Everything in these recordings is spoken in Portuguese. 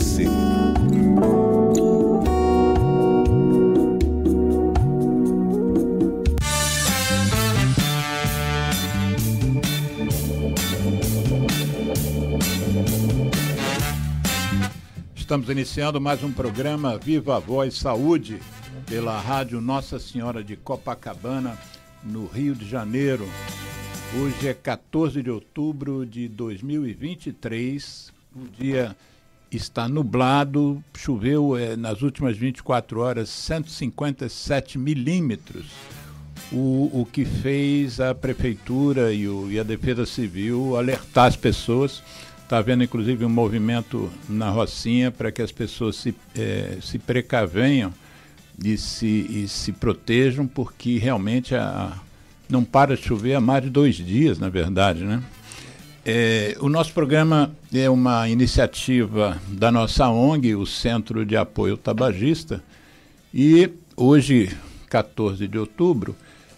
você. Estamos iniciando mais um programa Viva a Voz Saúde pela Rádio Nossa Senhora de Copacabana, no Rio de Janeiro. Hoje é 14 de outubro de 2023, o dia está nublado, choveu nas últimas 24 horas 157 milímetros, o que fez a Prefeitura e a Defesa Civil alertar as pessoas. Está havendo, inclusive, um movimento na Rocinha para que as pessoas se precavenham e se protejam, porque realmente não para de chover há mais de 2 dias, na verdade, né? O nosso programa é uma iniciativa da nossa ONG, o Centro de Apoio Tabagista, e hoje, 14 de outubro,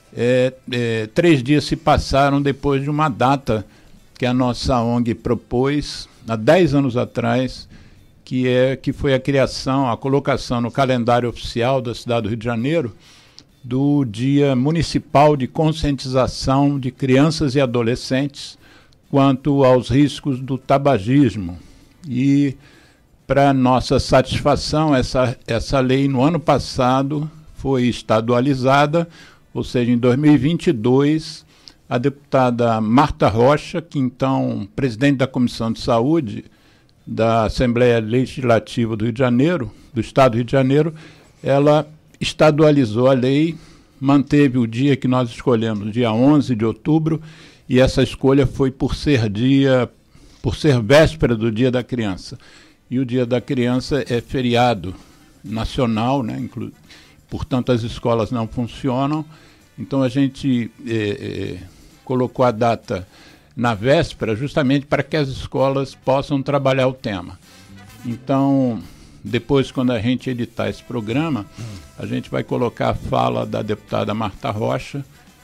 3 dias se passaram depois de uma data que a nossa ONG propôs há 10 anos atrás, que foi a colocação no calendário oficial da cidade do Rio de Janeiro do Dia Municipal de Conscientização de Crianças e Adolescentes quanto aos riscos do tabagismo. E, para nossa satisfação, essa lei no ano passado foi estadualizada, ou seja, em 2022, a deputada Marta Rocha, que então presidente da Comissão de Saúde da Assembleia Legislativa do Rio de Janeiro, do Estado do Rio de Janeiro, ela estadualizou a lei, manteve o dia que nós escolhemos, dia 11 de outubro, e essa escolha foi por ser véspera do Dia da Criança. E o Dia da Criança é feriado nacional, né? Portanto, as escolas não funcionam. Então, a gente colocou a data na véspera justamente para que as escolas possam trabalhar o tema. Então, depois, quando a gente editar esse programa, a gente vai colocar a fala da deputada Marta Rocha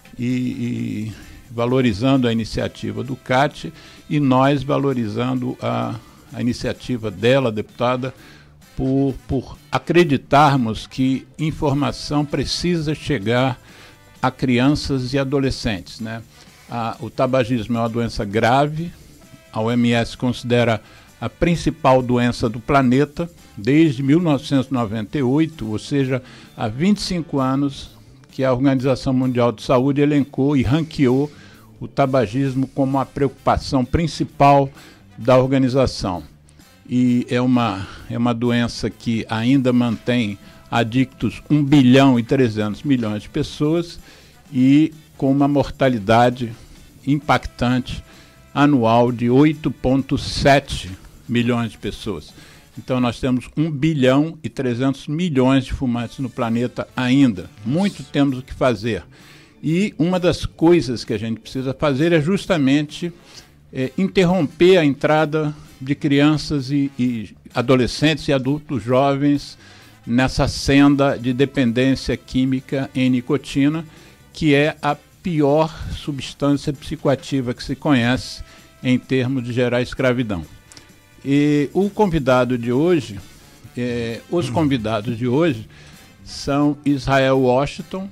e valorizando a iniciativa do CAT e nós valorizando a iniciativa dela, deputada, por acreditarmos que informação precisa chegar a crianças e adolescentes, né? O tabagismo é uma doença grave, a OMS considera a principal doença do planeta desde 1998, ou seja, há 25 anos que a Organização Mundial de Saúde elencou e ranqueou o tabagismo como a preocupação principal da organização. E é uma doença que ainda mantém adictos 1 bilhão e 300 milhões de pessoas e com uma mortalidade impactante anual de 8,7 milhões de pessoas. Então nós temos 1 bilhão e 300 milhões de fumantes no planeta ainda. Muito temos o que fazer. E uma das coisas que a gente precisa fazer é justamente interromper a entrada de crianças e adolescentes e adultos jovens nessa senda de dependência química em nicotina, que é a pior substância psicoativa que se conhece em termos de gerar escravidão. E o convidado de hoje, os convidados de hoje são Israel Washington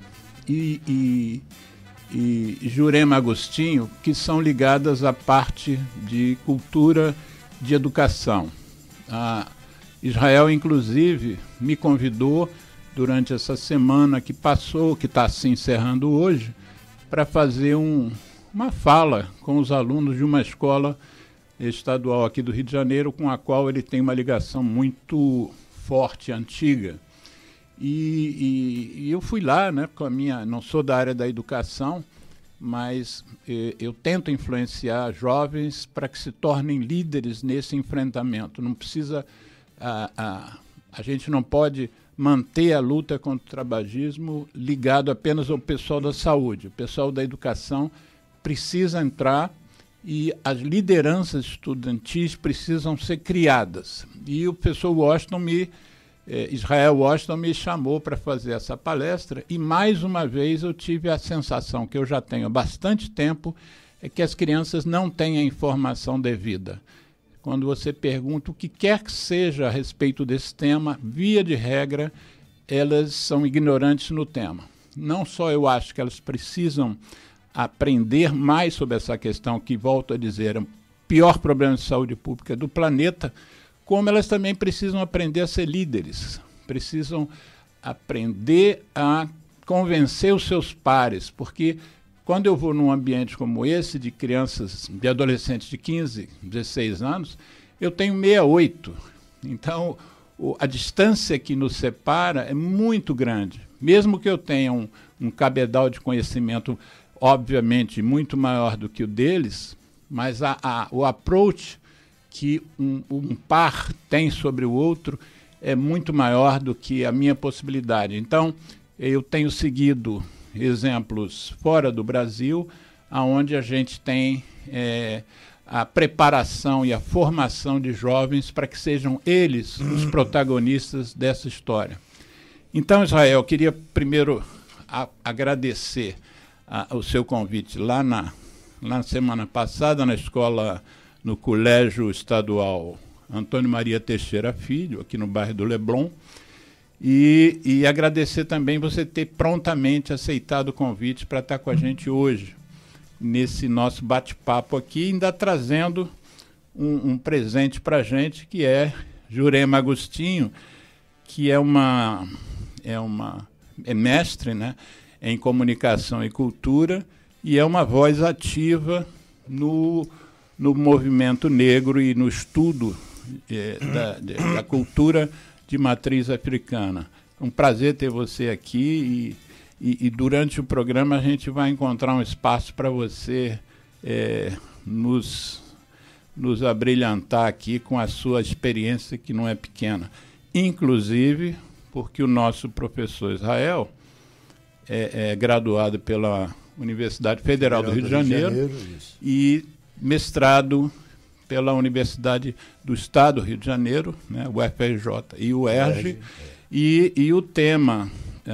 e Jurema Agostinho, que são ligadas à parte de cultura de educação. Israel, inclusive, me convidou durante essa semana que passou, que está se encerrando hoje, para fazer uma fala com os alunos de uma escola estadual aqui do Rio de Janeiro, com a qual ele tem uma ligação muito forte, antiga. E eu fui lá, né, não sou da área da educação, mas eu tento influenciar jovens para que se tornem líderes nesse enfrentamento. Não precisa, a gente não pode manter a luta contra o tabagismo ligado apenas ao pessoal da saúde. O pessoal da educação precisa entrar e as lideranças estudantis precisam ser criadas. E o professor Israel Washington me chamou para fazer essa palestra e, mais uma vez, eu tive a sensação que eu já tenho há bastante tempo, é que as crianças não têm a informação devida. quando você pergunta o que quer que seja a respeito desse tema, via de regra, elas são ignorantes no tema. Não só eu acho que elas precisam aprender mais sobre essa questão, que, volto a dizer, é o pior problema de saúde pública do planeta, como elas também precisam aprender a ser líderes, precisam aprender a convencer os seus pares, porque quando eu vou num ambiente como esse, de crianças, de adolescentes de 15, 16 anos, eu tenho 68. Então, a distância que nos separa é muito grande. Mesmo que eu tenha um cabedal de conhecimento, obviamente, muito maior do que o deles, mas o approach que um par tem sobre o outro é muito maior do que a minha possibilidade. Então, eu tenho seguido exemplos fora do Brasil, onde a gente tem a preparação e a formação de jovens para que sejam eles os protagonistas dessa história. Então, Israel, eu queria primeiro agradecer o seu convite lá na semana passada, na escola, no Colégio Estadual Antônio Maria Teixeira Filho, aqui no bairro do Leblon, e agradecer também você ter prontamente aceitado o convite para estar com a gente hoje, nesse nosso bate-papo aqui, ainda trazendo um presente para a gente, que é Jurema Agostinho, que é mestre, né, em comunicação e cultura, e é uma voz ativa no movimento negro e no estudo da cultura de matriz africana. É um prazer ter você aqui e durante o programa a gente vai encontrar um espaço para você nos abrilhantar aqui com a sua experiência, que não é pequena. Inclusive porque o nosso professor Israel é graduado pela Universidade Federal do Rio de Janeiro e mestrado pela Universidade do Estado do Rio de Janeiro, né, o UFRJ e o UERJ, e o tema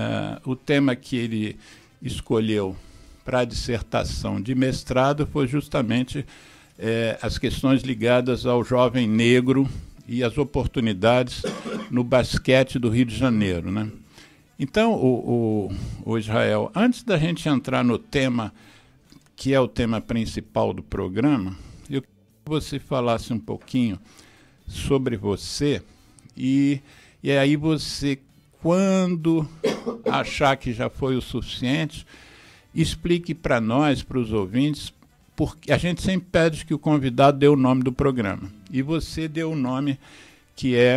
que ele escolheu para a dissertação de mestrado foi justamente as questões ligadas ao jovem negro e as oportunidades no basquete do Rio de Janeiro, né? Então, o Israel, antes da gente entrar no tema, que é o tema principal do programa, eu queria que você falasse um pouquinho sobre você e aí você, quando achar que já foi o suficiente, explique para nós, para os ouvintes, porque a gente sempre pede que o convidado dê o nome do programa. E você deu o nome que é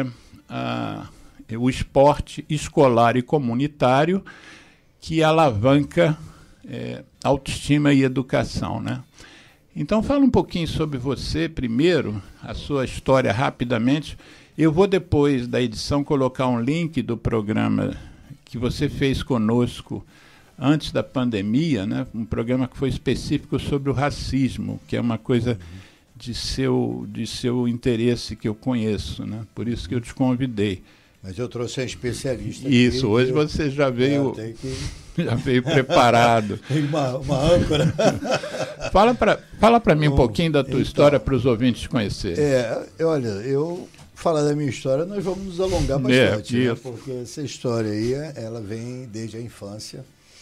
o esporte escolar e comunitário, que alavanca autoestima e educação, né? Então fala um pouquinho sobre você primeiro, a sua história rapidamente. Eu vou depois da edição colocar um link do programa que você fez conosco antes da pandemia, né? Um programa que foi específico sobre o racismo, que é uma coisa de seu interesse que eu conheço, né? Por isso que eu te convidei. Mas eu trouxe um especialista. Isso, aqui, hoje você já veio, já veio preparado. Tem uma âncora. Fala para mim um pouquinho da tua história para os ouvintes te conhecerem. Olha, eu falar da minha história, nós vamos nos alongar bastante, né? Porque essa história aí, ela vem desde a infância.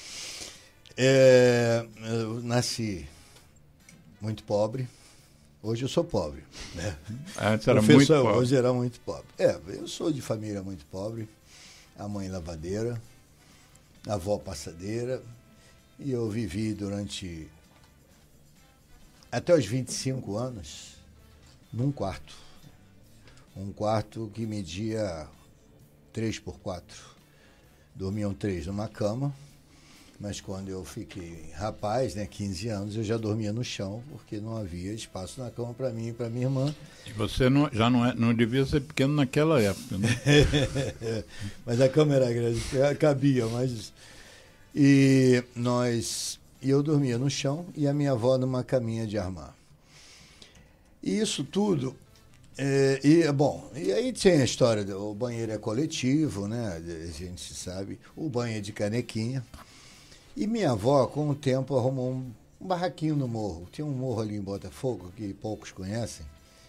Eu nasci muito pobre. Hoje eu sou pobre, né? Antes era muito pobre. Hoje era muito pobre. Eu sou de família muito pobre. A mãe lavadeira, a avó passadeira. E eu vivi durante até os 25 anos num quarto. Um quarto que media 3x4. Dormiam 3 numa cama. Mas quando eu fiquei rapaz, né, 15 anos, eu já dormia no chão, porque não havia espaço na cama para mim e para minha irmã. E você não devia ser pequeno naquela época, né? Mas a cama era grande, cabia, mas... E eu dormia no chão e a minha avó numa caminha de armar. E isso tudo... E aí tem a história do banheiro é coletivo, né? A gente sabe, o banho é de canequinha. E minha avó, com o tempo, arrumou um barraquinho no morro. Tinha um morro ali em Botafogo, que poucos conhecem.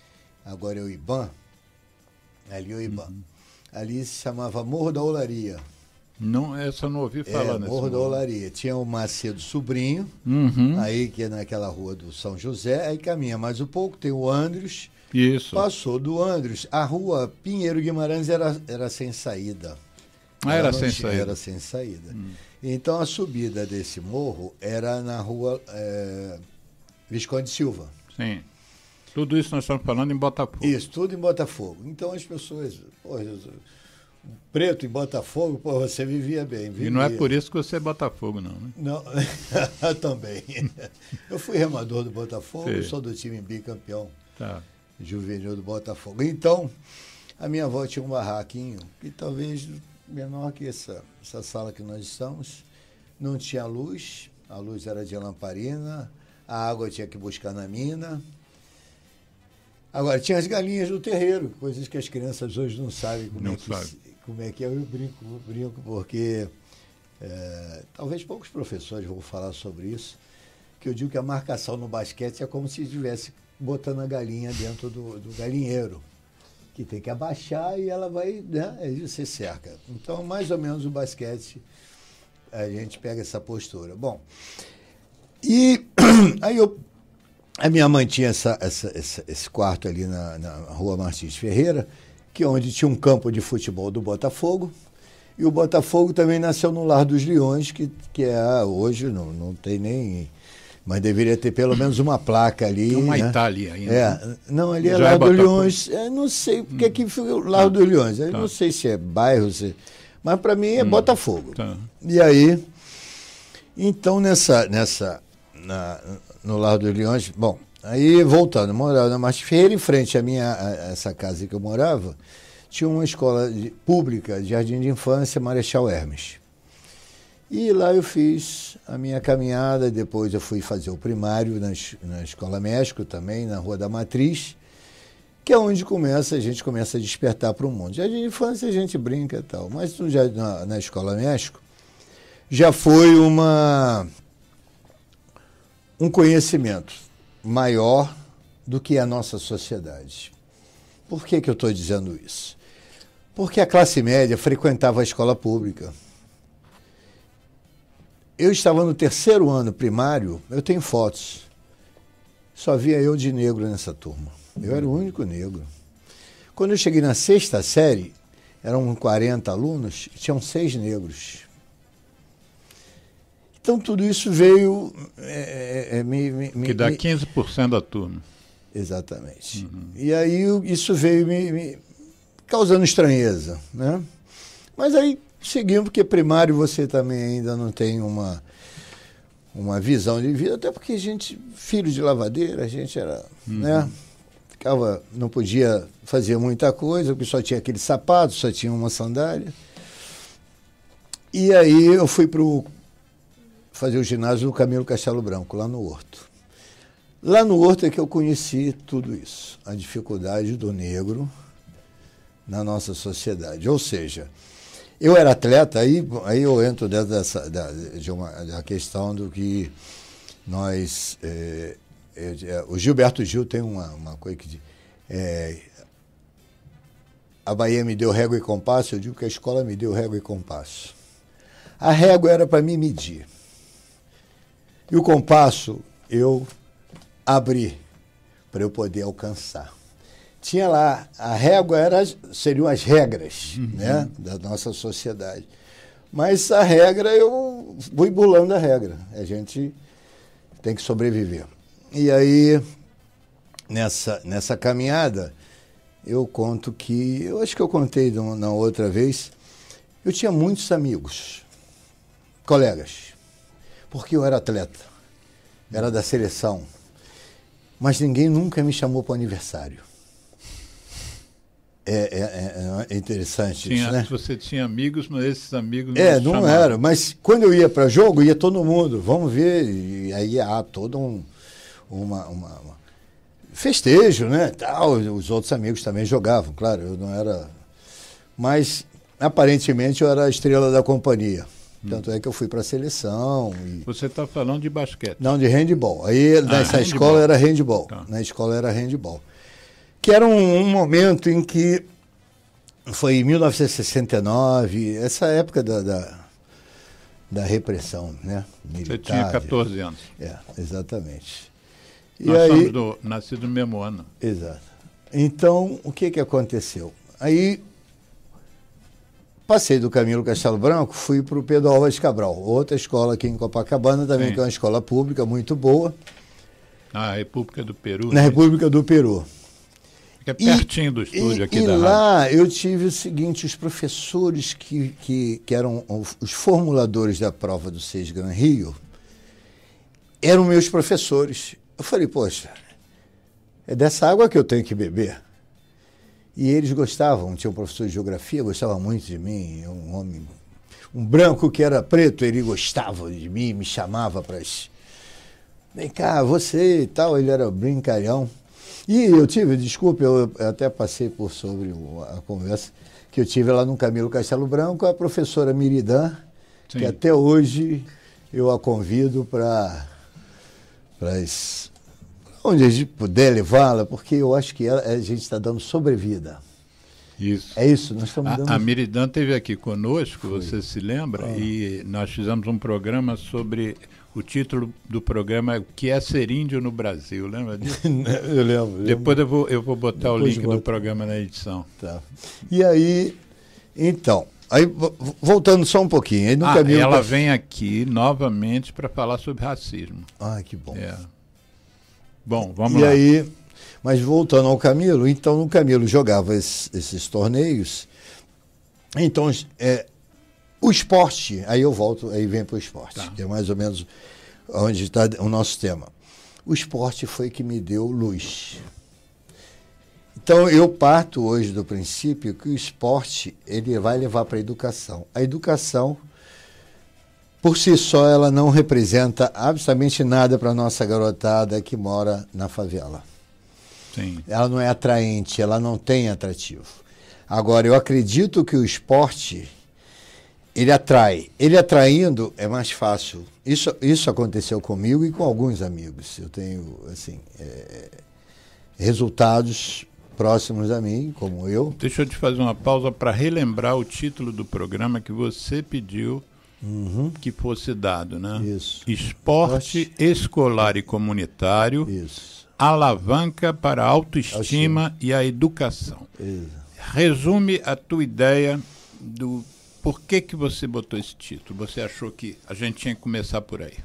agora é o IBAN, ali é o IBAN. Ali se chamava Morro da Olaria. Não, essa eu não ouvi falar nesse Morro da Olaria. Tinha o Macedo Sobrinho, aí que é naquela rua do São José, aí caminha mais um pouco, tem o Andros. Isso. Passou do Andros, a rua Pinheiro Guimarães era sem saída. Era sem saída. Era sem saída. Então a subida desse morro era na rua Visconde Silva. Sim. Tudo isso nós estamos falando em Botafogo. Isso, tudo em Botafogo. Então as pessoas... preto em Botafogo, você vivia bem. Vivia. E não é por isso que você é Botafogo, não, né? Não, também. Eu fui remador do Botafogo, Sim. sou do time bicampeão Tá. juvenil do Botafogo. Então, a minha avó tinha um barraquinho, que talvez menor que essa sala que nós estamos. Não tinha luz, a luz era de lamparina, a água tinha que buscar na mina. Agora, tinha as galinhas do terreiro, coisas que as crianças hoje não sabem como é que é. Eu brinco porque talvez poucos professores vão falar sobre isso, que eu digo que a marcação no basquete é como se estivesse botando a galinha dentro do galinheiro, que tem que abaixar e ela vai, né, aí você cerca. Então, mais ou menos o basquete, a gente pega essa postura. Bom, e aí a minha mãe tinha esse quarto ali na rua Martins Ferreira, que é onde tinha um campo de futebol do Botafogo, e o Botafogo também nasceu no Lar dos Leões, que hoje não tem nem... Mas deveria ter pelo menos uma placa ali. Tem uma né? Itália ainda. Não, ali é Lar dos Leões. Não sei porque que foi o Lar dos Leões. Eu não sei se é bairro, mas para mim é Botafogo. Tá. E aí, então no Lar dos Leões, bom, aí voltando, eu morava na Martins Ferreira, em frente essa casa que eu morava, tinha uma escola pública de jardim de infância, Marechal Hermes. E lá eu fiz a minha caminhada, depois eu fui fazer o primário na Escola México também, na Rua da Matriz, que é onde a gente começa a despertar para o mundo. Jardim de infância a gente brinca e tal, mas na Escola México já foi um conhecimento maior do que a nossa sociedade. Por que eu estou dizendo isso? Porque a classe média frequentava a escola pública. Eu estava no 3º ano primário, eu tenho fotos. Só via eu de negro nessa turma. Eu era o único negro. Quando eu cheguei na 6ª série, eram 40 alunos, e tinham 6 negros. Então tudo isso veio... que dá 15% da turma. Exatamente. E aí isso veio me causando estranheza, né? Mas aí seguimos, porque primário você também ainda não tem uma visão de vida, até porque a gente, filho de lavadeira, a gente era, né? Não podia fazer muita coisa, porque só tinha aquele sapato, só tinha uma sandália. E aí eu fui fazer o ginásio no Camilo Castelo Branco, lá no Horto. Lá no Horto é que eu conheci tudo isso, a dificuldade do negro na nossa sociedade. Ou seja, eu era atleta, aí eu entro dentro da questão do que nós... o Gilberto Gil tem uma coisa que diz... a Bahia me deu régua e compasso, eu digo que a escola me deu régua e compasso. A régua era para mim medir. E o compasso eu abri para eu poder alcançar. Tinha lá, a régua seriam as regras, né, da nossa sociedade. Mas a regra, eu vou burlando a regra. A gente tem que sobreviver. E aí, nessa caminhada, eu conto que, eu acho que eu contei na outra vez, eu tinha muitos amigos, colegas, porque eu era atleta, era da seleção, mas ninguém nunca me chamou para o aniversário. É interessante isso, né? Você tinha amigos, mas esses amigos não chamavam. Era, mas quando eu ia para jogo, ia todo mundo, vamos ver, e aí todo um festejo, né? Tal, os outros amigos também jogavam, claro, eu não era... Mas, aparentemente, eu era a estrela da companhia. Tanto é que eu fui para a seleção. Você está falando de basquete? Não, de handebol. Aí, nessa escola era handebol. Tá. Na escola era handebol. que era um momento em que foi em 1969, essa época da repressão, né? Militar. Você tinha 14 anos. Exatamente. E Nós aí, somos nascidos no mesmo ano. Exato. Então, o que aconteceu? Aí, passei do Camilo Castelo Branco, fui para o Pedro Álvares Cabral, outra escola aqui em Copacabana, também, que é uma escola pública muito boa. Na República do Peru. Na República do Peru. Fica pertinho do estúdio aqui da rádio. E lá eu tive o seguinte, os professores que eram os formuladores da prova do SES Gran Rio, eram meus professores. Eu falei, poxa, é dessa água que eu tenho que beber. E eles gostavam, tinha um professor de geografia, gostava muito de mim, um homem, um branco que era preto, ele gostava de mim, me chamava para vem cá, você e tal, ele era brincalhão. E eu tive, desculpe, eu até passei por sobre a conversa que eu tive lá no Camilo Castelo Branco, a professora Miridan, Sim. que até hoje eu a convido para onde a gente puder levá-la, porque eu acho que a gente está dando sobrevida. Isso. É isso, nós estamos dando... A Miridan esteve aqui conosco, você se lembra? E nós fizemos um programa sobre... O título do programa é O que é ser índio no Brasil, lembra disso? Eu lembro. Depois eu vou botar o link do programa na edição. Tá. E aí, então, voltando só um pouquinho. Aí no caminho ela vem aqui novamente para falar sobre racismo. Ah, que bom. Bom, vamos lá. E aí, mas voltando ao Camilo, então no Camilo jogava esses torneios, então o esporte, aí eu volto, aí vem para o esporte, que é mais ou menos onde está o nosso tema. O esporte foi que me deu luz. Então eu parto hoje do princípio que o esporte ele vai levar para a educação. A educação, por si só, ela não representa absolutamente nada para a nossa garotada que mora na favela. Sim. Ela não é atraente, ela não tem atrativo. Agora, eu acredito que o esporte... Ele atrai. Ele atraindo é mais fácil. Isso aconteceu comigo e com alguns amigos. Eu tenho, assim, resultados próximos a mim, como eu. Deixa eu te fazer uma pausa para relembrar o título do programa que você pediu que fosse dado, né? Isso. Esporte escolar e comunitário. Isso. Alavanca para a autoestima e a educação. Isso. Resume a tua ideia do... Por que você botou esse título? Você achou que a gente tinha que começar por aí?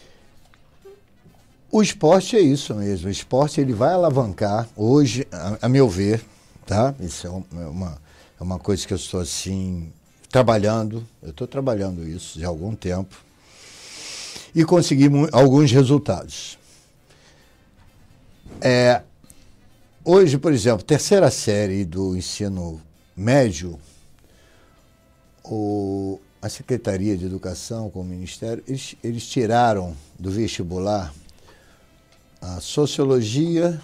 O esporte é isso mesmo. O esporte ele vai alavancar, hoje, a meu ver, tá? Isso é uma coisa que eu estou assim, trabalhando. Eu estou trabalhando isso já há algum tempo. E consegui alguns resultados. Hoje, por exemplo, terceira série do ensino médio, a Secretaria de Educação com o Ministério, eles tiraram do vestibular a Sociologia,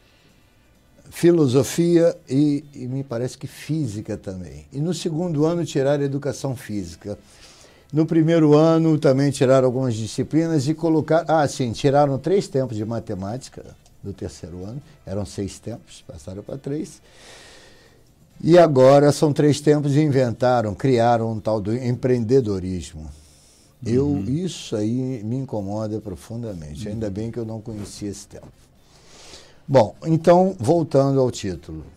Filosofia e me parece que Física também. E no segundo ano tiraram a Educação Física. No primeiro ano também tiraram algumas disciplinas e colocaram... tiraram 3 tempos de matemática do terceiro ano. Eram 6 tempos, passaram para 3. E agora são 3 tempos e criaram um tal do empreendedorismo. Isso aí me incomoda profundamente. Ainda bem que eu não conhecia esse tempo. Bom, então, voltando ao título.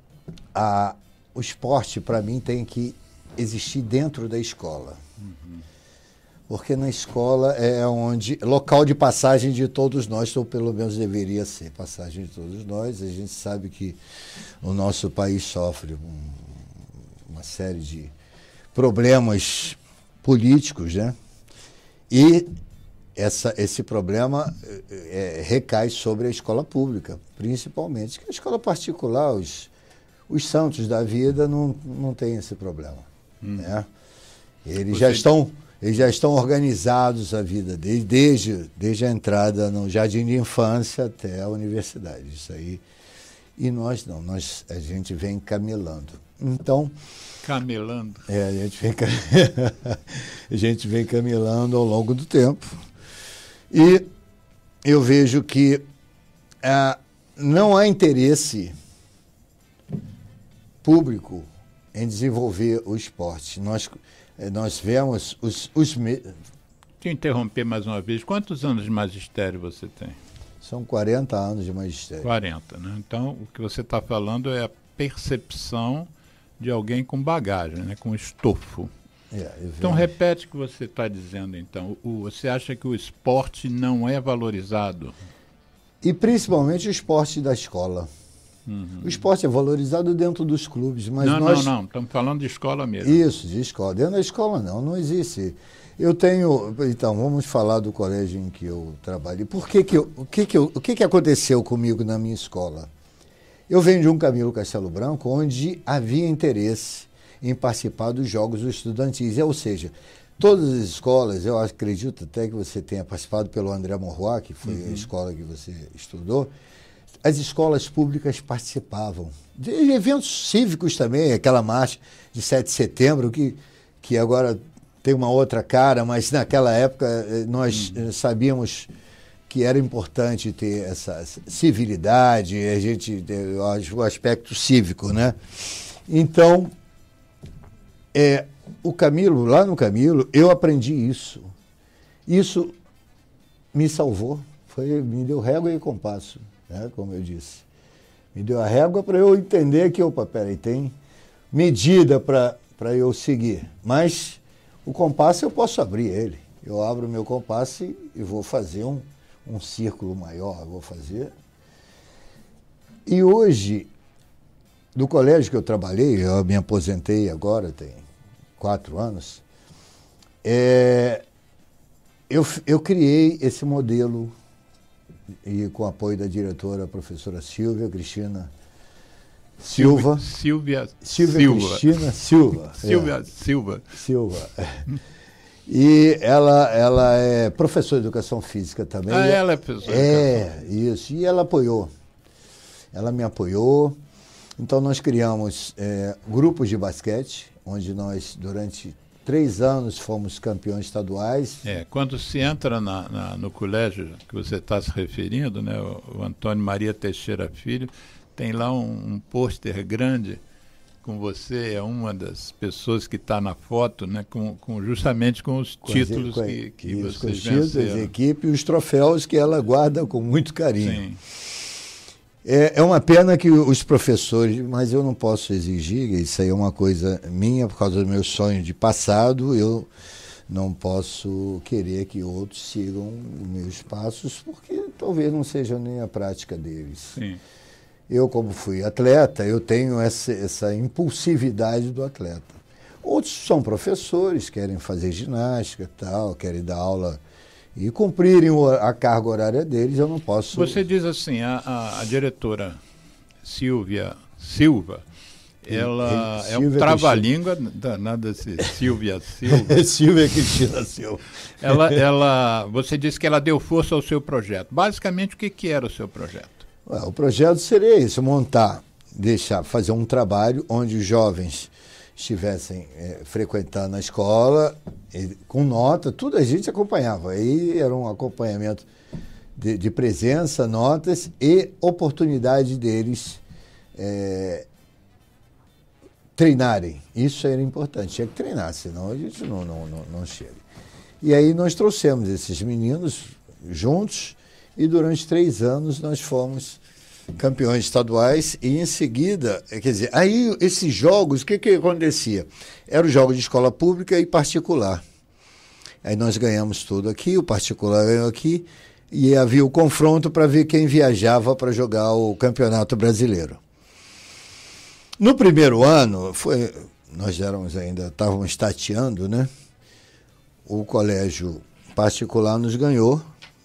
O esporte, para mim, tem que existir dentro da escola. Porque na escola é local de passagem de todos nós, ou pelo menos deveria ser passagem de todos nós. A gente sabe que o nosso país sofre uma série de problemas políticos, né? E esse problema recai sobre a escola pública, principalmente, que a escola particular, os santos da vida não têm esse problema. Né? Eles já estão organizados a vida desde a entrada no jardim de infância até a universidade. Isso aí. E nós não, a gente vem camelando. Então... Camelando? A gente vem camelando ao longo do tempo. E eu vejo que não há interesse público em desenvolver o esporte. Nós vemos Te interromper mais uma vez, quantos anos de magistério você tem? São 40 anos de magistério. 40, né? Então, o que você está falando é a percepção de alguém com bagagem, né? Com estofo. Então, repete o que você está dizendo, então. Você acha que o esporte não é valorizado? E principalmente o esporte da escola. O esporte é valorizado dentro dos clubes, mas não, estamos falando de escola mesmo. Isso, de escola. Dentro da escola não existe. Eu tenho... Então, vamos falar do colégio em que eu trabalhei. O que aconteceu comigo na minha escola? Eu venho de um Camilo Castelo Branco, onde havia interesse em participar dos jogos estudantis, ou seja, todas as escolas, eu acredito até que você tenha participado pelo André Morroa, que foi a escola que você estudou, as escolas públicas participavam de eventos cívicos também, aquela marcha de 7 de setembro, que agora tem uma outra cara, mas naquela época nós sabíamos que era importante ter essa civilidade, o aspecto cívico, né? Então, lá no Camilo, eu aprendi isso. Isso me salvou, me deu régua e compasso, né, como eu disse. Me deu a régua para eu entender que, peraí, tem medida para eu seguir. Mas o compasso eu posso abrir ele. Eu abro o meu compasso e vou fazer um círculo maior, vou fazer. E hoje, do colégio que eu trabalhei, eu me aposentei agora, tem 4 anos, eu criei esse modelo, e com o apoio da diretora, a professora Silvia Cristina Silva. Silvia Cristina Silva. Silva. E ela é professora de educação física também. Ela é professora de educação física. Isso. E ela apoiou. Ela me apoiou. Então, nós criamos grupos de basquete, onde nós, durante 3 anos, fomos campeões estaduais. Quando se entra no colégio que você está se referindo, né, o Antônio Maria Teixeira Filho, tem lá um pôster grande com você, é uma das pessoas que está na foto, né, justamente com os títulos que vocês venceram. A equipe e os troféus que ela guarda com muito carinho. Sim. É uma pena que os professores, mas eu não posso exigir, isso aí é uma coisa minha, por causa do meu sonho de passado, eu não posso querer que outros sigam os meus passos, porque talvez não seja nem a prática deles. Sim. Eu, como fui atleta, eu tenho essa impulsividade do atleta. Outros são professores, querem fazer ginástica e tal, querem dar aula e cumprirem a carga horária deles, eu não posso... Você diz assim, a diretora Silva, ela é um trava-língua danada, Silvia Silva. Silvia Cristina Silva. Você disse que ela deu força ao seu projeto. Basicamente, o que era o seu projeto? O projeto seria isso, fazer um trabalho onde os jovens estivessem frequentando a escola, com nota, tudo a gente acompanhava. Aí era um acompanhamento de presença, notas e oportunidade deles treinarem. Isso era importante, tinha que treinar, senão a gente não chega. E aí nós trouxemos esses meninos juntos e durante 3 anos nós fomos campeões estaduais e em seguida, quer dizer, aí esses jogos, o que acontecia? Eram jogos de escola pública e particular. Aí nós ganhamos tudo aqui, o particular ganhou aqui, e havia o confronto para ver quem viajava para jogar o Campeonato Brasileiro. No primeiro ano, nós estávamos tateando, né? O colégio particular nos ganhou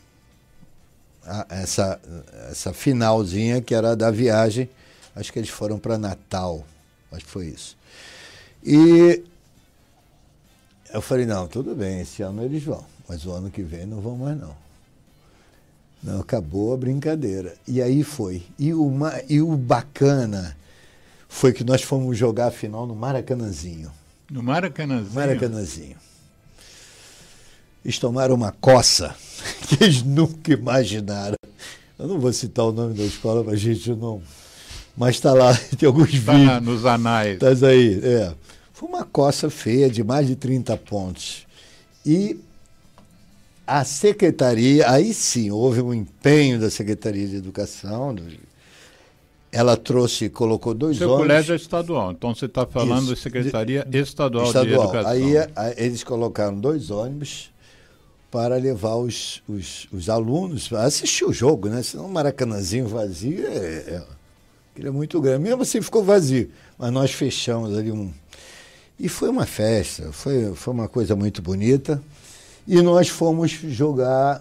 essa finalzinha que era da viagem, acho que eles foram para Natal, acho que foi isso. E eu falei, não, tudo bem, esse ano eles vão, mas o ano que vem não vão mais não. Não, acabou a brincadeira. E aí foi. E o bacana foi que nós fomos jogar a final no Maracanãzinho. No Maracanãzinho? Maracanãzinho. Eles tomaram uma coça que eles nunca imaginaram. Eu não vou citar o nome da escola para a gente Mas está lá, tem alguns vídeos. Nos anais. Tá aí, Foi uma coça feia de mais de 30 pontos. E a secretaria, aí sim, houve um empenho da Secretaria de Educação. Ela colocou 2 Seu ônibus. colégio é estadual, então você está falando de Secretaria Estadual de Educação. Aí eles colocaram 2 ônibus para levar os alunos a assistir o jogo, né? Senão um Maracanãzinho vazio ele é muito grande. Mesmo assim ficou vazio, mas nós fechamos ali E foi uma festa, foi uma coisa muito bonita. E nós fomos jogar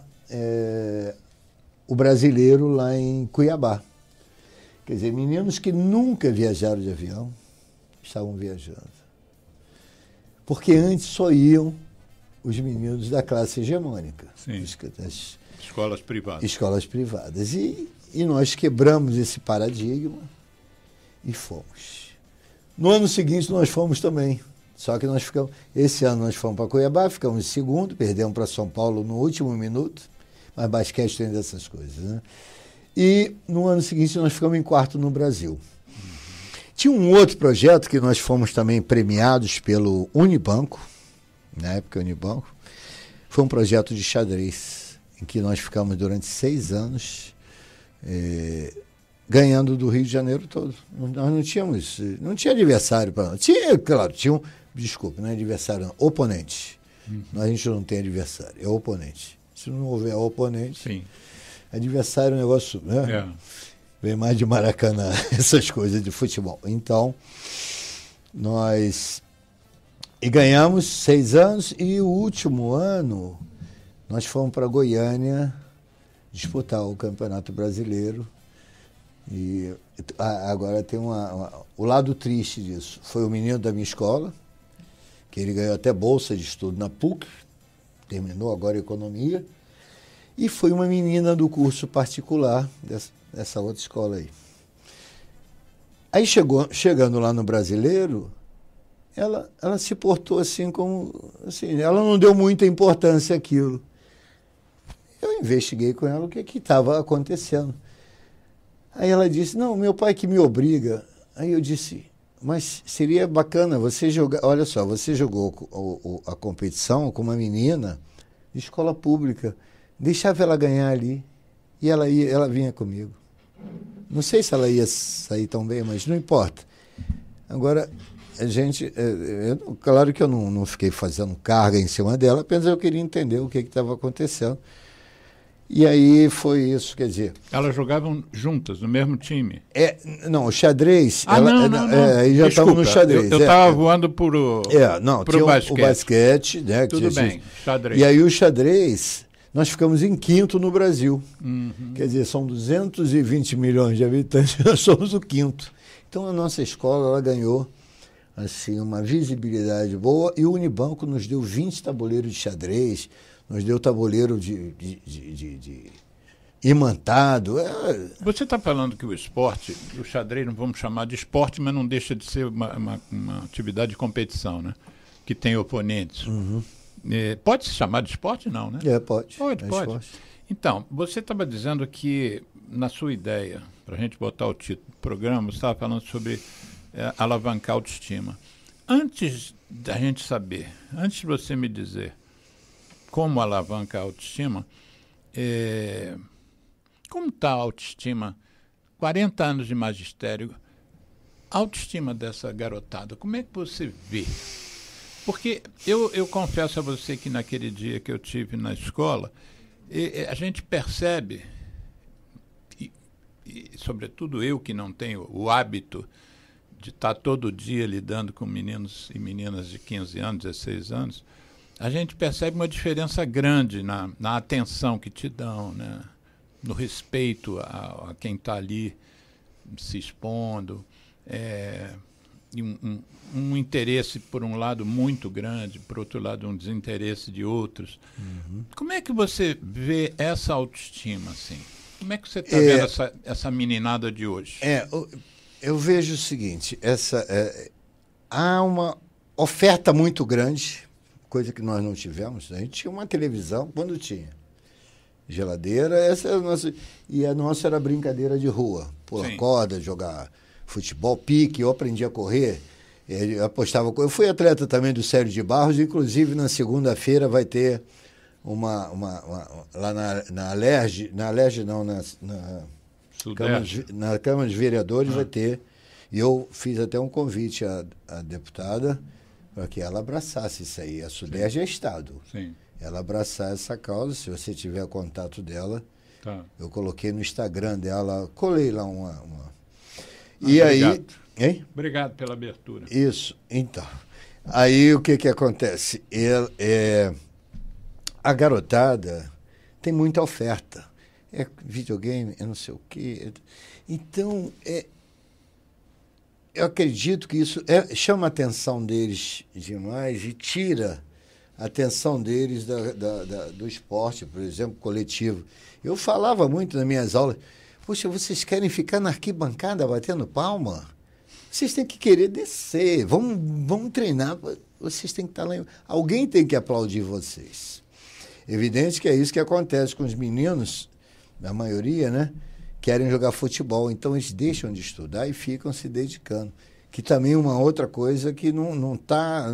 o Brasileiro lá em Cuiabá. Quer dizer, meninos que nunca viajaram de avião estavam viajando. Porque antes só iam os meninos da classe hegemônica. Sim. Das escolas privadas. Escolas privadas. E nós quebramos esse paradigma e fomos. No ano seguinte nós fomos também. Só que esse ano nós fomos para Cuiabá, ficamos em segundo, perdemos para São Paulo no último minuto, mas basquete tem dessas coisas, né? E no ano seguinte nós ficamos em quarto no Brasil. Tinha um outro projeto que nós fomos também premiados pelo Unibanco, na época Unibanco, foi um projeto de xadrez, em que nós ficamos durante 6 anos ganhando do Rio de Janeiro todo. Nós não tinha adversário para nós. Tinha não é adversário, não, oponente. A gente não tem adversário, é oponente. Se não houver oponente, sim. Adversário é um negócio, né? Vem mais de Maracanã, essas coisas de futebol. Então, E ganhamos 6 anos, e o último ano nós fomos para Goiânia disputar o Campeonato Brasileiro. E agora tem o lado triste disso. Foi o menino da minha escola, que ele ganhou até bolsa de estudo na PUC, terminou agora economia, e foi uma menina do curso particular dessa outra escola aí. Aí chegando lá no Brasileiro, ela se portou assim como... Assim, ela não deu muita importância àquilo. Eu investiguei com ela o que estava acontecendo. Aí ela disse, não, meu pai que me obriga. Aí eu disse, mas seria bacana você jogar... Olha só, você jogou a competição com uma menina de escola pública, deixava ela ganhar ali, e ela vinha comigo. Não sei se ela ia sair tão bem, mas não importa. Agora, claro que eu não fiquei fazendo carga em cima dela, apenas eu queria entender o que estava acontecendo. E aí foi isso, quer dizer... Elas jogavam juntas, no mesmo time? Não, o xadrez... não. Aí já estamos no xadrez. Eu estava voando para o basquete. O basquete, né? Tudo bem, xadrez. E aí o xadrez, nós ficamos em quinto no Brasil. Quer dizer, são 220 milhões de habitantes, nós somos o quinto. Então a nossa escola, ela ganhou assim, uma visibilidade boa, e o Unibanco nos deu 20 tabuleiros de xadrez, nos deu tabuleiro de imantado. Você está falando que o esporte, o xadrez não vamos chamar de esporte, mas não deixa de ser uma atividade de competição, né? Que tem oponentes. Pode se chamar de esporte, não, né? Pode. Pode. Esporte. Então, você estava dizendo que, na sua ideia, para a gente botar o título do programa, você estava falando sobre alavancar a autoestima. Antes da gente saber, antes de você me dizer como alavancar a autoestima, como está a autoestima, 40 anos de magistério, a autoestima dessa garotada, como é que você vê? Porque eu confesso a você que naquele dia que eu tive na escola, a gente percebe, e sobretudo eu que não tenho o hábito de estar todo dia lidando com meninos e meninas de 15 anos, 16 anos, a gente percebe uma diferença grande na atenção que te dão, né? No respeito a quem está ali se expondo, e um interesse, por um lado, muito grande, por outro lado, um desinteresse de outros. Como é que você vê essa autoestima, assim? Como é que você está vendo essa meninada de hoje? Eu vejo o seguinte, há uma oferta muito grande, coisa que nós não tivemos. A gente tinha uma televisão quando tinha geladeira, essa era a nossa, e a nossa era brincadeira de rua, pular corda, jogar futebol, pique, eu aprendi a correr, eu apostava. Eu fui atleta também do Célio de Barros, inclusive na segunda-feira vai ter lá na Alerj, não, na Câmara dos Vereadores vai ter, e eu fiz até um convite à deputada para que ela abraçasse isso aí. A Suderj é Estado. Sim. Ela abraçar essa causa, se você tiver contato dela. Tá. Eu coloquei no Instagram dela, colei lá uma. E obrigado. Aí. Hein? Obrigado pela abertura. Isso, então. Aí o que acontece? A garotada tem muita oferta. É videogame, é não sei o quê. Então, eu acredito que isso chama a atenção deles demais e tira a atenção deles do esporte, por exemplo, coletivo. Eu falava muito nas minhas aulas, poxa, vocês querem ficar na arquibancada batendo palma? Vocês têm que querer descer, vamos treinar, vocês têm que estar lá. Alguém tem que aplaudir vocês. Evidente que é isso que acontece com os meninos, a maioria, né? Querem jogar futebol, então eles deixam de estudar e ficam se dedicando. Que também é uma outra coisa que não tá.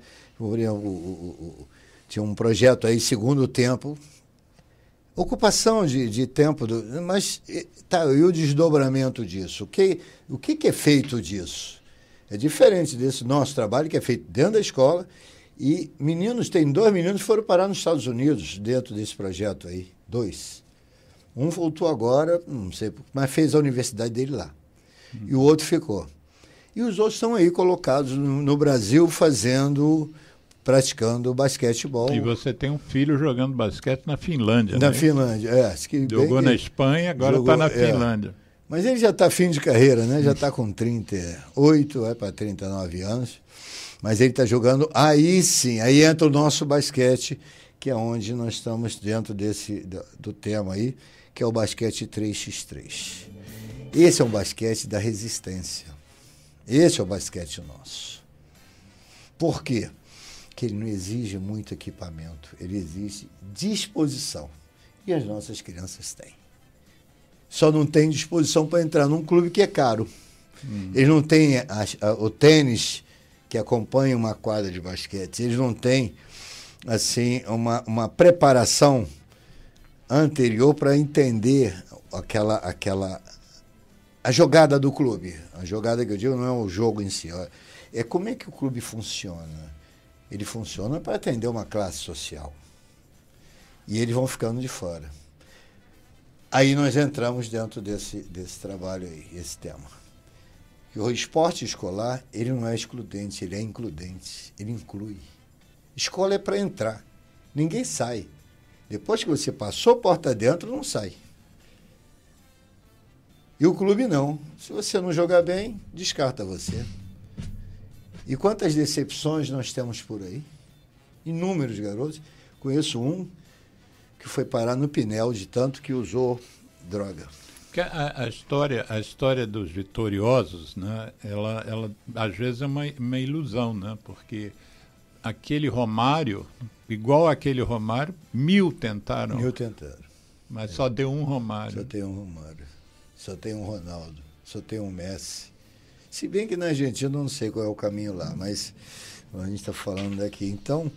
Tinha um projeto aí, segundo tempo, ocupação de tempo, mas tá, e o desdobramento disso? O que é feito disso? É diferente desse nosso trabalho, que é feito dentro da escola, e tem 2 meninos que foram parar nos Estados Unidos, dentro desse projeto aí, 2. Um voltou agora, não sei, mas fez a universidade dele lá. E o outro ficou. E os outros estão aí colocados no Brasil praticando basquetebol. E você tem um filho jogando basquete na Finlândia, Na Finlândia, Jogou na Espanha, agora está na Finlândia. Mas ele já está fim de carreira, né? Já está com 38, vai para 39 anos. Mas ele está jogando, aí sim, aí entra o nosso basquete, que é onde nós estamos dentro do tema aí, que é o basquete 3x3. Esse é um basquete da resistência. Esse é o basquete nosso. Por quê? Porque ele não exige muito equipamento, ele exige disposição. E as nossas crianças têm. Só não têm disposição para entrar num clube que é caro. Eles não têm o tênis que acompanha uma quadra de basquete. Eles não têm assim, uma preparação anterior para entender a jogada do clube. A jogada que eu digo não é o jogo em si. É como é que o clube funciona. Ele funciona para atender uma classe social. E eles vão ficando de fora. Aí nós entramos dentro desse trabalho aí, esse tema. O esporte escolar, ele não é excludente, ele é includente. Ele inclui. Escola é para entrar. Ninguém sai. Depois que você passou porta dentro, não sai. E o clube não. Se você não jogar bem, descarta você. E quantas decepções nós temos por aí? Inúmeros garotos. Conheço um que foi parar no Pinel de tanto que usou droga. A história dos vitoriosos, né, ela às vezes é uma ilusão, né, porque aquele Romário, igual aquele Romário, 1000 tentaram. 1000 tentaram. Mas só deu um Romário. Só tem um Romário. Só tem um Ronaldo. Só tem um Messi. Se bem que na Argentina eu não sei qual é o caminho lá, mas a gente está falando daqui. Então,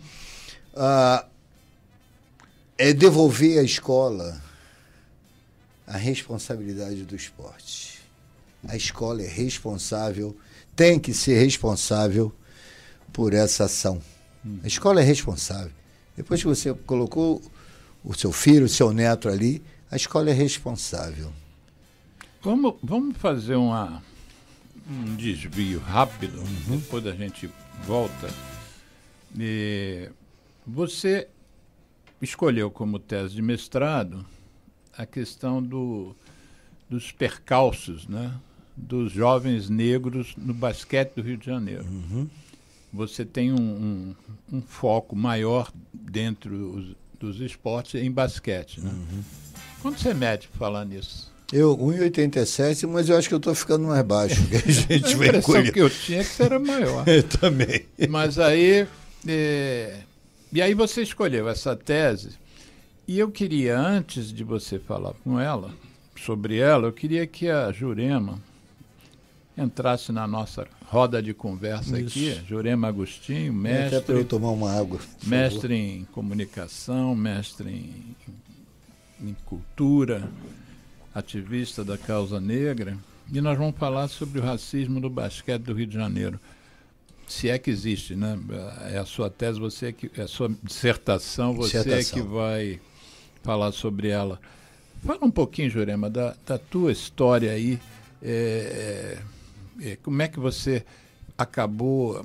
é devolver à escola a responsabilidade do esporte. A escola é responsável, tem que ser responsável por essa ação. A escola é responsável. Depois que você colocou o seu filho, o seu neto ali, a escola é responsável. Vamos fazer um desvio rápido, depois a gente volta. Você escolheu como tese de mestrado a questão dos percalços, né, dos jovens negros no basquete do Rio de Janeiro. Você tem um foco maior dentro dos esportes em basquete, né? Quando você mede falar nisso? Eu, 1,87, mas eu acho que eu estou ficando mais baixo. Que a gente a impressão que eu tinha é que você era maior. Eu também. Mas aí... E aí você escolheu essa tese. E eu queria, antes de você falar com ela, sobre ela, eu queria que a Jurema entrasse na nossa roda de conversa aqui. Jurema Agostinho, mestre. Até para eu tomar uma água. Mestre em comunicação, mestre em cultura, ativista da causa negra. E nós vamos falar sobre o racismo no basquete do Rio de Janeiro. Se é que existe, né? É a sua tese, é a sua dissertação, você é que vai falar sobre ela. Fala um pouquinho, Jurema, da tua história aí. Como é que você acabou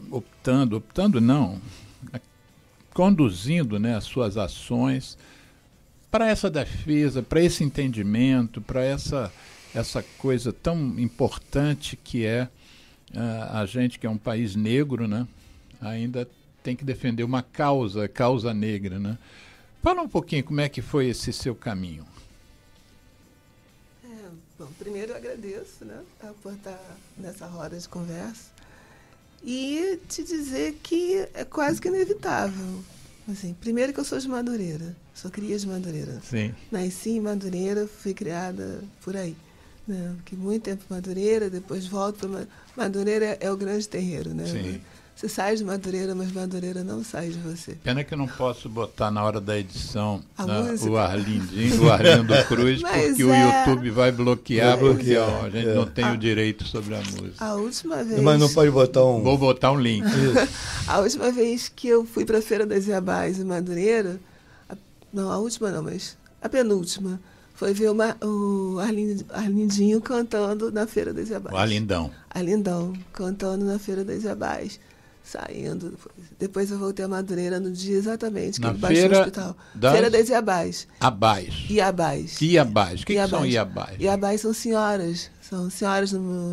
conduzindo, né, as suas ações para essa defesa, para esse entendimento, para essa coisa tão importante que é a gente, que é um país negro, né, ainda tem que defender uma causa negra, né? Fala um pouquinho como é que foi esse seu caminho. Bom, primeiro eu agradeço, né, por estar nessa roda de conversa e te dizer que é quase que inevitável. Assim, primeiro que eu sou de Madureira, sou cria de Madureira. Sim. Nasci em Madureira, fui criada por aí. Né? Fiquei muito tempo em Madureira, depois volto para Madureira, é o grande terreiro, né? Sim. Você sai de Madureira, mas Madureira não sai de você. Pena que eu não posso botar na hora da edição o música. Arlindo Cruz, porque o YouTube vai bloquear, porque a gente não tem o direito sobre a música. A última vez... Mas não pode botar um... Vou botar um link. A última vez que eu fui para a Feira das Iabás em Madureira, não, a última não, mas a penúltima, foi ver o Arlindinho cantando na Feira das Iabás. O Arlindão. Arlindão, cantando na Feira das Iabás. Saindo. Depois eu voltei a Madureira no dia exatamente que ele baixou o hospital. Feira das Iabás. Iabás. O que são Iabás? Iabás são senhoras. São senhoras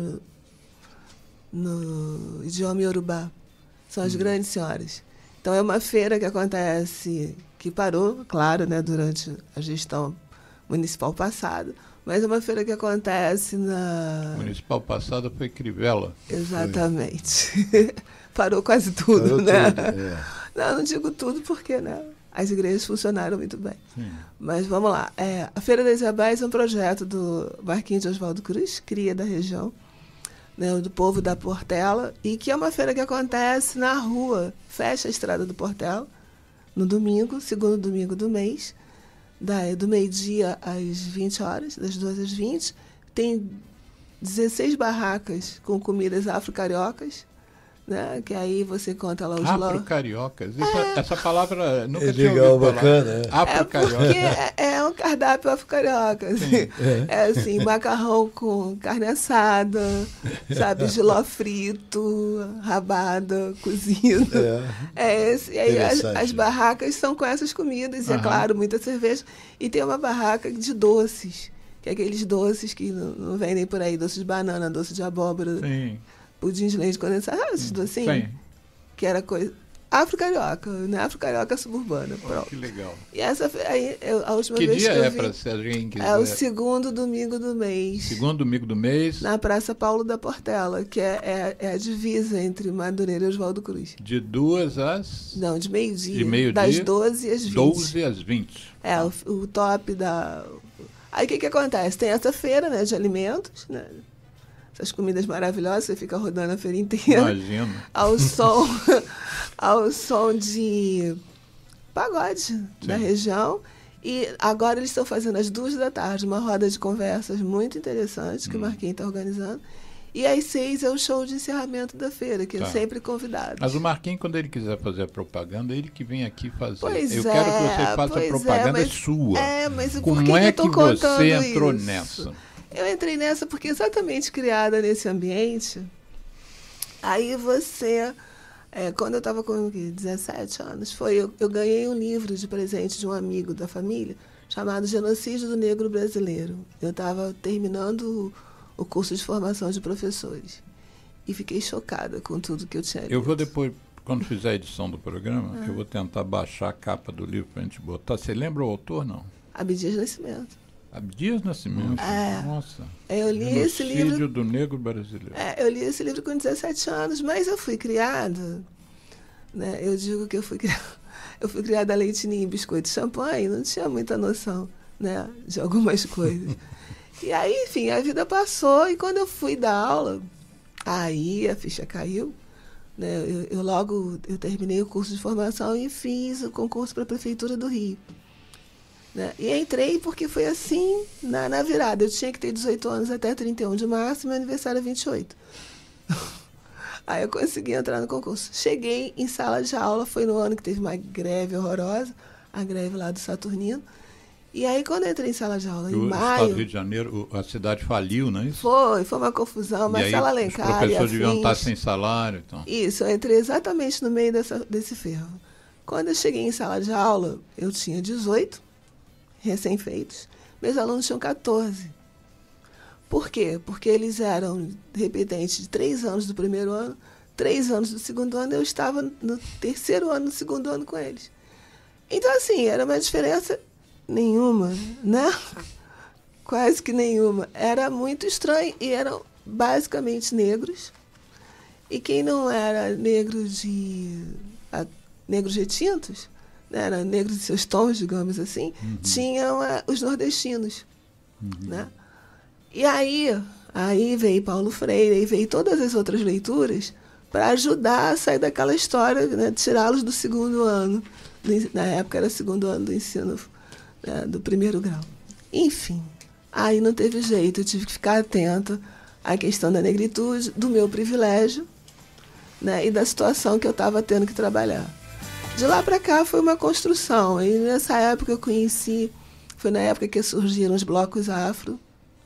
no idioma iorubá. São as grandes senhoras. Então é uma feira que acontece, que parou, claro, né, durante a gestão municipal passada, mas é uma feira que acontece na... Municipal passada foi Crivella. Exatamente. Parou quase tudo, né? Tudo, Não digo tudo porque, né, as igrejas funcionaram muito bem. Sim. Mas vamos lá. A Feira das Iabás é um projeto do Marquinhos de Oswaldo Cruz, cria da região, né, do povo da Portela, e que é uma feira que acontece na rua, fecha a estrada do Portela, no domingo, segundo domingo do mês, do meio-dia às 20 horas, das 2 às 20, tem 16 barracas com comidas afro-cariocas, né? Que aí você conta lá os afro-cariocas. Essa palavra nunca tinha ouvido falar. Bacana. Afro-carioca. Porque é um cardápio afro-carioca. Assim. É assim, macarrão com carne assada, sabe, jiló frito, rabada, cozida. E aí as barracas são com essas comidas, e é claro, muita cerveja. E tem uma barraca de doces, que é aqueles doces que não vendem por aí, doce de banana, doce de abóbora. Sim. Pudim de leite condensado, esses docinhos? Sim. Que era coisa... Afro-carioca, né? Afro-carioca suburbana. Pronto. Que legal. E essa aí, a última que vez dia que eu é vi, para se alguém quiser? É o segundo domingo do mês. Segundo domingo do mês. Na Praça Paulo da Portela, que é a divisa entre Madureira e Oswaldo Cruz. De 2 às... Não, de meio-dia. De meio-dia. Das 12 às 20. 12 às 20. O top da... Aí o que acontece? Tem essa feira, né, de alimentos, né? Essas comidas maravilhosas, você fica rodando a feira inteira. Imagino. Ao som de pagode da região. E agora eles estão fazendo às 2 da tarde uma roda de conversas muito interessante que o Marquinhos está organizando. E às 6 é o show de encerramento da feira, que é sempre convidado. Mas o Marquinhos, quando ele quiser fazer a propaganda, ele que vem aqui fazer. Pois eu quero que você faça a propaganda sua. Mas como é que você entrou isso? nessa? Eu entrei nessa porque exatamente criada nesse ambiente, aí você, quando eu estava com 17 anos, eu ganhei um livro de presente de um amigo da família, chamado Genocídio do Negro Brasileiro. Eu estava terminando o curso de formação de professores e fiquei chocada com tudo que eu tinha lido. Eu vou depois, quando fizer a edição do programa, eu vou tentar baixar a capa do livro para a gente botar. Você lembra o autor, não? Abdias Nascimento. Abdias Nascimento? Nossa. Eu li esse livro... Genocídio do Negro Brasileiro. Eu li esse livro com 17 anos, mas eu fui criada, né? Eu digo que eu fui criada a leite ninho, biscoito, champanhe, não tinha muita noção, né, de algumas coisas. E aí, enfim, a vida passou, e quando eu fui dar aula, Aí a ficha caiu, né? Eu terminei o curso de formação e fiz o concurso para a Prefeitura do Rio. Né? E entrei porque foi assim, na virada. Eu tinha que ter 18 anos até 31 de março, meu aniversário é 28. Aí eu consegui entrar no concurso. Cheguei em sala de aula, foi no ano que teve uma greve horrorosa, a greve lá do Saturnino. E aí, quando eu entrei em sala de aula, em maio... O estado do Rio de Janeiro, a cidade faliu, não é isso? Foi uma confusão, mas Marcelo Alencar... Os professores deviam estar sem salário. Então. Isso, eu entrei exatamente no meio desse ferro. Quando eu cheguei em sala de aula, eu tinha 18, recém-feitos, meus alunos tinham 14. Por quê? Porque eles eram repetentes de 3 anos do primeiro ano, 3 anos do segundo ano, eu estava no terceiro ano, no segundo ano com eles. Então, assim, era uma diferença... nenhuma, né? Quase que nenhuma. Era muito estranho e eram basicamente negros. E quem não era negro negros retintos, né? Era negro de seus tons, digamos assim, tinham os nordestinos, né? E aí veio Paulo Freire, aí veio todas as outras leituras para ajudar a sair daquela história, né? Tirá-los do segundo ano. Na época era segundo ano do ensino do primeiro grau. Enfim, aí não teve jeito, eu tive que ficar atenta à questão da negritude, do meu privilégio, né, e da situação que eu estava tendo que trabalhar. De lá para cá foi uma construção, e nessa época eu conheci, foi na época que surgiram os blocos afro,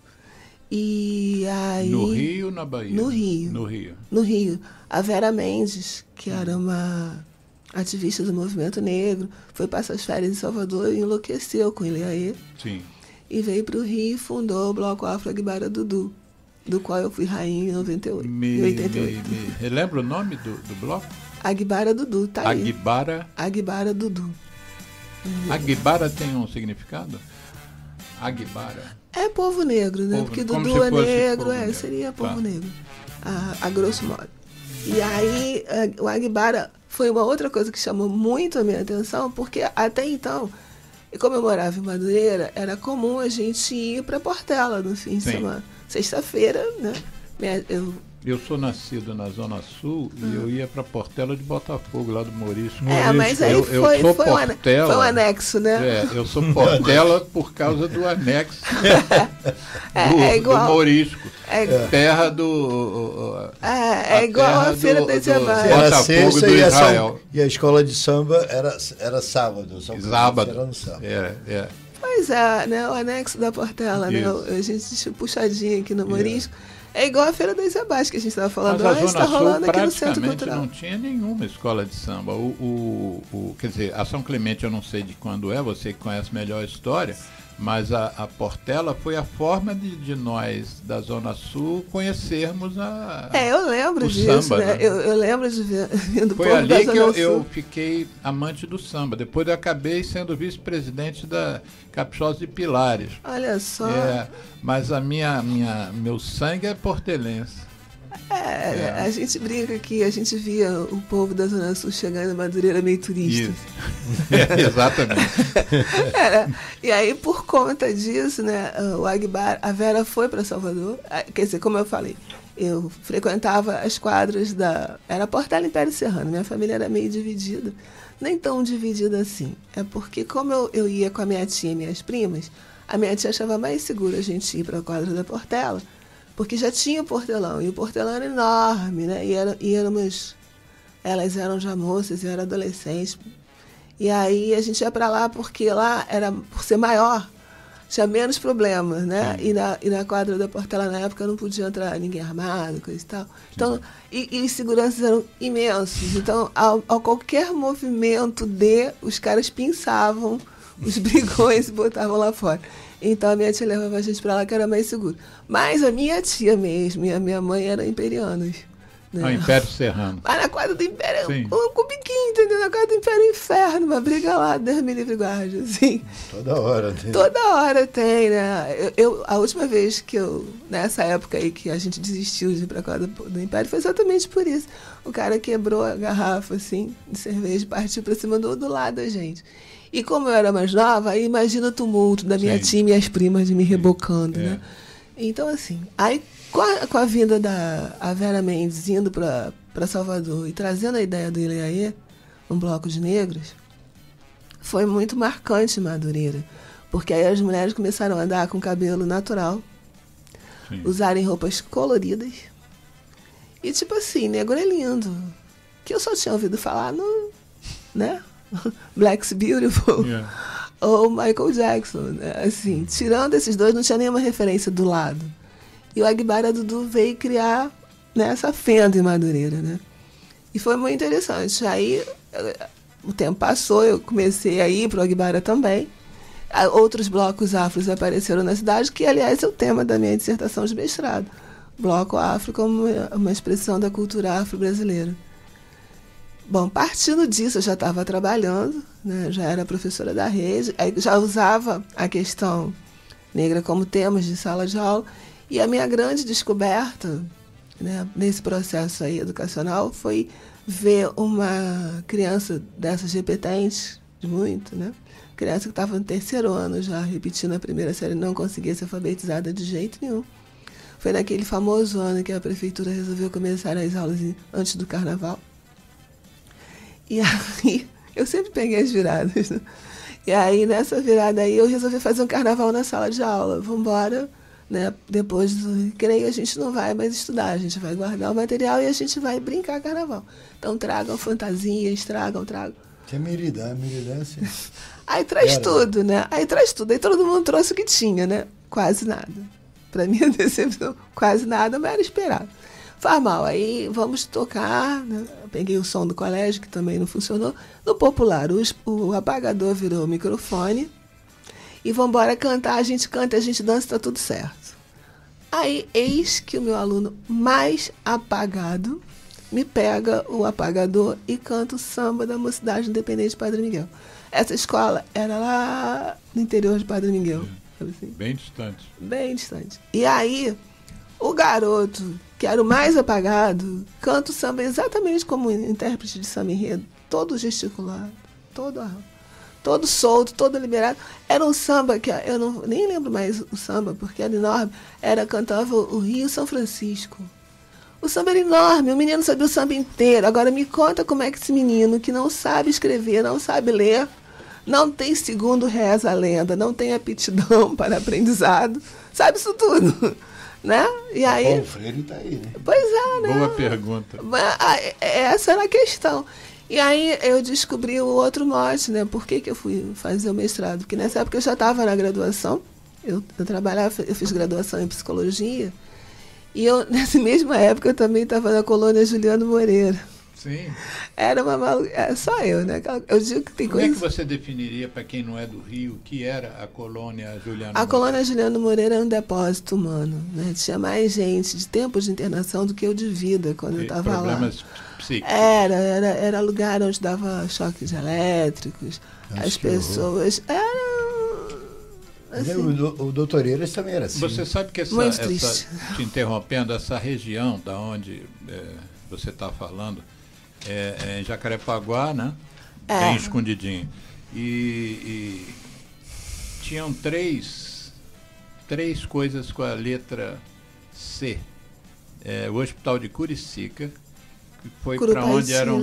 e aí... No Rio ou na Bahia? No Rio. No Rio. No Rio. A Vera Mendes, que era uma... ativista do movimento negro, foi passar as férias em Salvador e enlouqueceu com Ilhaê. Sim. E veio para o Rio e fundou o Bloco Afro Aguibara Dudu, do qual eu fui rainha em 88. Em 88. Relembra o nome do bloco? Aguibara Dudu, tá aí. Aguibara Dudu. Aguibara tem um significado? Aguibara. É povo negro, né? Porque Dudu é negro, seria povo negro, a grosso modo. E aí, o Aguibara foi uma outra coisa que chamou muito a minha atenção, porque até então, como eu morava em Madureira, era comum a gente ir para Portela no fim de semana. Sexta-feira, né? Eu sou nascido na Zona Sul e eu ia para Portela de Botafogo, lá do Morisco. Mas aí foi um anexo, né? Eu sou Portela por causa do anexo do Morisco. Terra do... é igual a Feira da Itabá. Era sexta e a escola de samba era sábado. Sábado. Era no sábado. Pois é, né? O anexo da Portela, né? A gente puxadinha aqui no Morisco. É igual a Feira das Abás que a gente estava falando antes, está rolando aqui no Centro Cultural. Não tinha nenhuma escola de samba. Quer dizer, a São Clemente eu não sei de quando é, você que conhece melhor a história, mas a Portela foi a forma de nós da Zona Sul conhecermos eu lembro disso, samba, né? Eu lembro de vindo foi ali que eu fiquei amante do samba. Depois eu acabei sendo vice-presidente da Caprichosa de Pilares. Olha só. Mas meu sangue é portelense. A gente brinca que a gente via o povo da Zona Sul chegando em Madureira meio turista. Exatamente. E aí, por conta disso, né, o Aguibara, a Vera foi para Salvador. Quer dizer, como eu falei, eu frequentava as quadras era Portela Império Serrano. Minha família era meio dividida. Nem tão dividida assim. É porque, como eu ia com a minha tia e minhas primas, a minha tia achava mais seguro a gente ir para a quadra da Portela, porque já tinha o Portelão, e o Portelão era enorme, né? Elas eram já moças, eu era adolescente. E aí a gente ia para lá porque lá era, por ser maior, tinha menos problemas, né? E na quadra da Portela, na época, não podia entrar ninguém armado, coisa e tal. Então, e os seguranças eram imensos. Então, ao qualquer movimento os caras pinçavam os brigões e botavam lá fora. Então a minha tia levava a gente para lá, que era mais seguro. Mas a minha tia mesmo e a minha mãe eram imperianos. Né? O Império Serrano. Mas na quadra do Império, um cubiquinho, entendeu? Na quadra do Império é um inferno, uma briga lá, Deus me livre guarde, assim. Toda hora tem. Toda hora tem, né? A última vez que nessa época aí que a gente desistiu de ir pra quadra do Império, foi exatamente por isso. O cara quebrou a garrafa, assim, de cerveja, partiu pra cima do lado da gente. E como eu era mais nova, aí imagina o tumulto da minha tia e minhas primas de me rebocando, né? Então, assim, aí Com a vinda da Vera Mendes indo para Salvador e trazendo a ideia do Ileaê, um bloco de negros, foi muito marcante em Madureira. Porque aí as mulheres começaram a andar com cabelo natural, sim, usarem roupas coloridas. E tipo assim, negro é lindo. Que eu só tinha ouvido falar no, né? Black's Beautiful, yeah, ou Michael Jackson, né? Assim, tirando esses dois, não tinha nenhuma referência do lado. E o Aguibara Dudu veio criar, né, essa fenda em Madureira, né? E foi muito interessante. Aí o tempo passou, eu comecei a ir para o Aguibara também. Outros blocos afros apareceram na cidade, que, aliás, é o tema da minha dissertação de mestrado. Bloco afro como uma expressão da cultura afro-brasileira. Bom, partindo disso, eu já estava trabalhando, né, já era professora da rede, aí já usava a questão negra como temas de sala de aula, e a minha grande descoberta, né, nesse processo aí educacional foi ver uma criança dessas repetentes, de muito, né, criança que estava no 3º ano já repetindo a primeira série, não conseguia ser alfabetizada de jeito nenhum. Foi naquele famoso ano que a prefeitura resolveu começar as aulas antes do carnaval. E aí, eu sempre peguei as viradas, né? E aí, nessa virada aí, eu resolvi fazer um carnaval na sala de aula. Vamos embora, né? Depois do recreio, a gente não vai mais estudar, a gente vai guardar o material e a gente vai brincar carnaval. Então, tragam fantasias, tragam. Que é Miridã assim. Aí traz tudo, né? Aí traz tudo. Aí todo mundo trouxe o que tinha, né? Quase nada. Para mim, a decepção, quase nada, mas era esperado. Faz mal, aí vamos tocar, né? Eu peguei o som do colégio, que também não funcionou. No popular, o apagador virou o microfone. E vamos embora cantar, a gente canta, a gente dança, tá tudo certo. Aí, eis que o meu aluno mais apagado me pega o apagador e canta o samba da Mocidade Independente de Padre Miguel. Essa escola era lá no interior de Padre Miguel. Assim. Bem distante. Bem distante. E aí, o garoto, que era o mais apagado, canta o samba exatamente como um intérprete de samba enredo, todo gesticulado, todo solto, todo liberado. Era um samba que eu nem lembro mais o samba, porque era enorme. Cantava o Rio São Francisco. O samba era enorme, o menino sabia o samba inteiro. Agora me conta como é que esse menino, que não sabe escrever, não sabe ler, não tem segundo reza a lenda, não tem aptidão para aprendizado, sabe isso tudo. Né? E aí, Paulo Freire está aí, né? Pois é, né? Boa pergunta. Essa era a questão. E aí eu descobri o outro mote, né? Por que eu fui fazer o mestrado? Porque nessa época eu já estava na graduação, eu fiz graduação em psicologia, e nessa mesma época eu também estava na colônia Juliano Moreira. Sim. Era só eu, né? Eu digo que tem Como coisa... é que você definiria, para quem não é do Rio, o que era a colônia Juliano Moreira? A colônia Juliano Moreira era um depósito humano, né? Tinha mais gente de tempo de internação do que eu de vida quando eu estava lá. Problemas psíquicos. Era lugar onde dava choques elétricos, as pessoas... Assim. O doutor Eiras também era assim. Você sabe que te interrompendo, essa região da onde você está falando, em Jacarepaguá, né? Bem escondidinho. E tinham três coisas com a letra C. O Hospital de Curicica, que foi para onde eram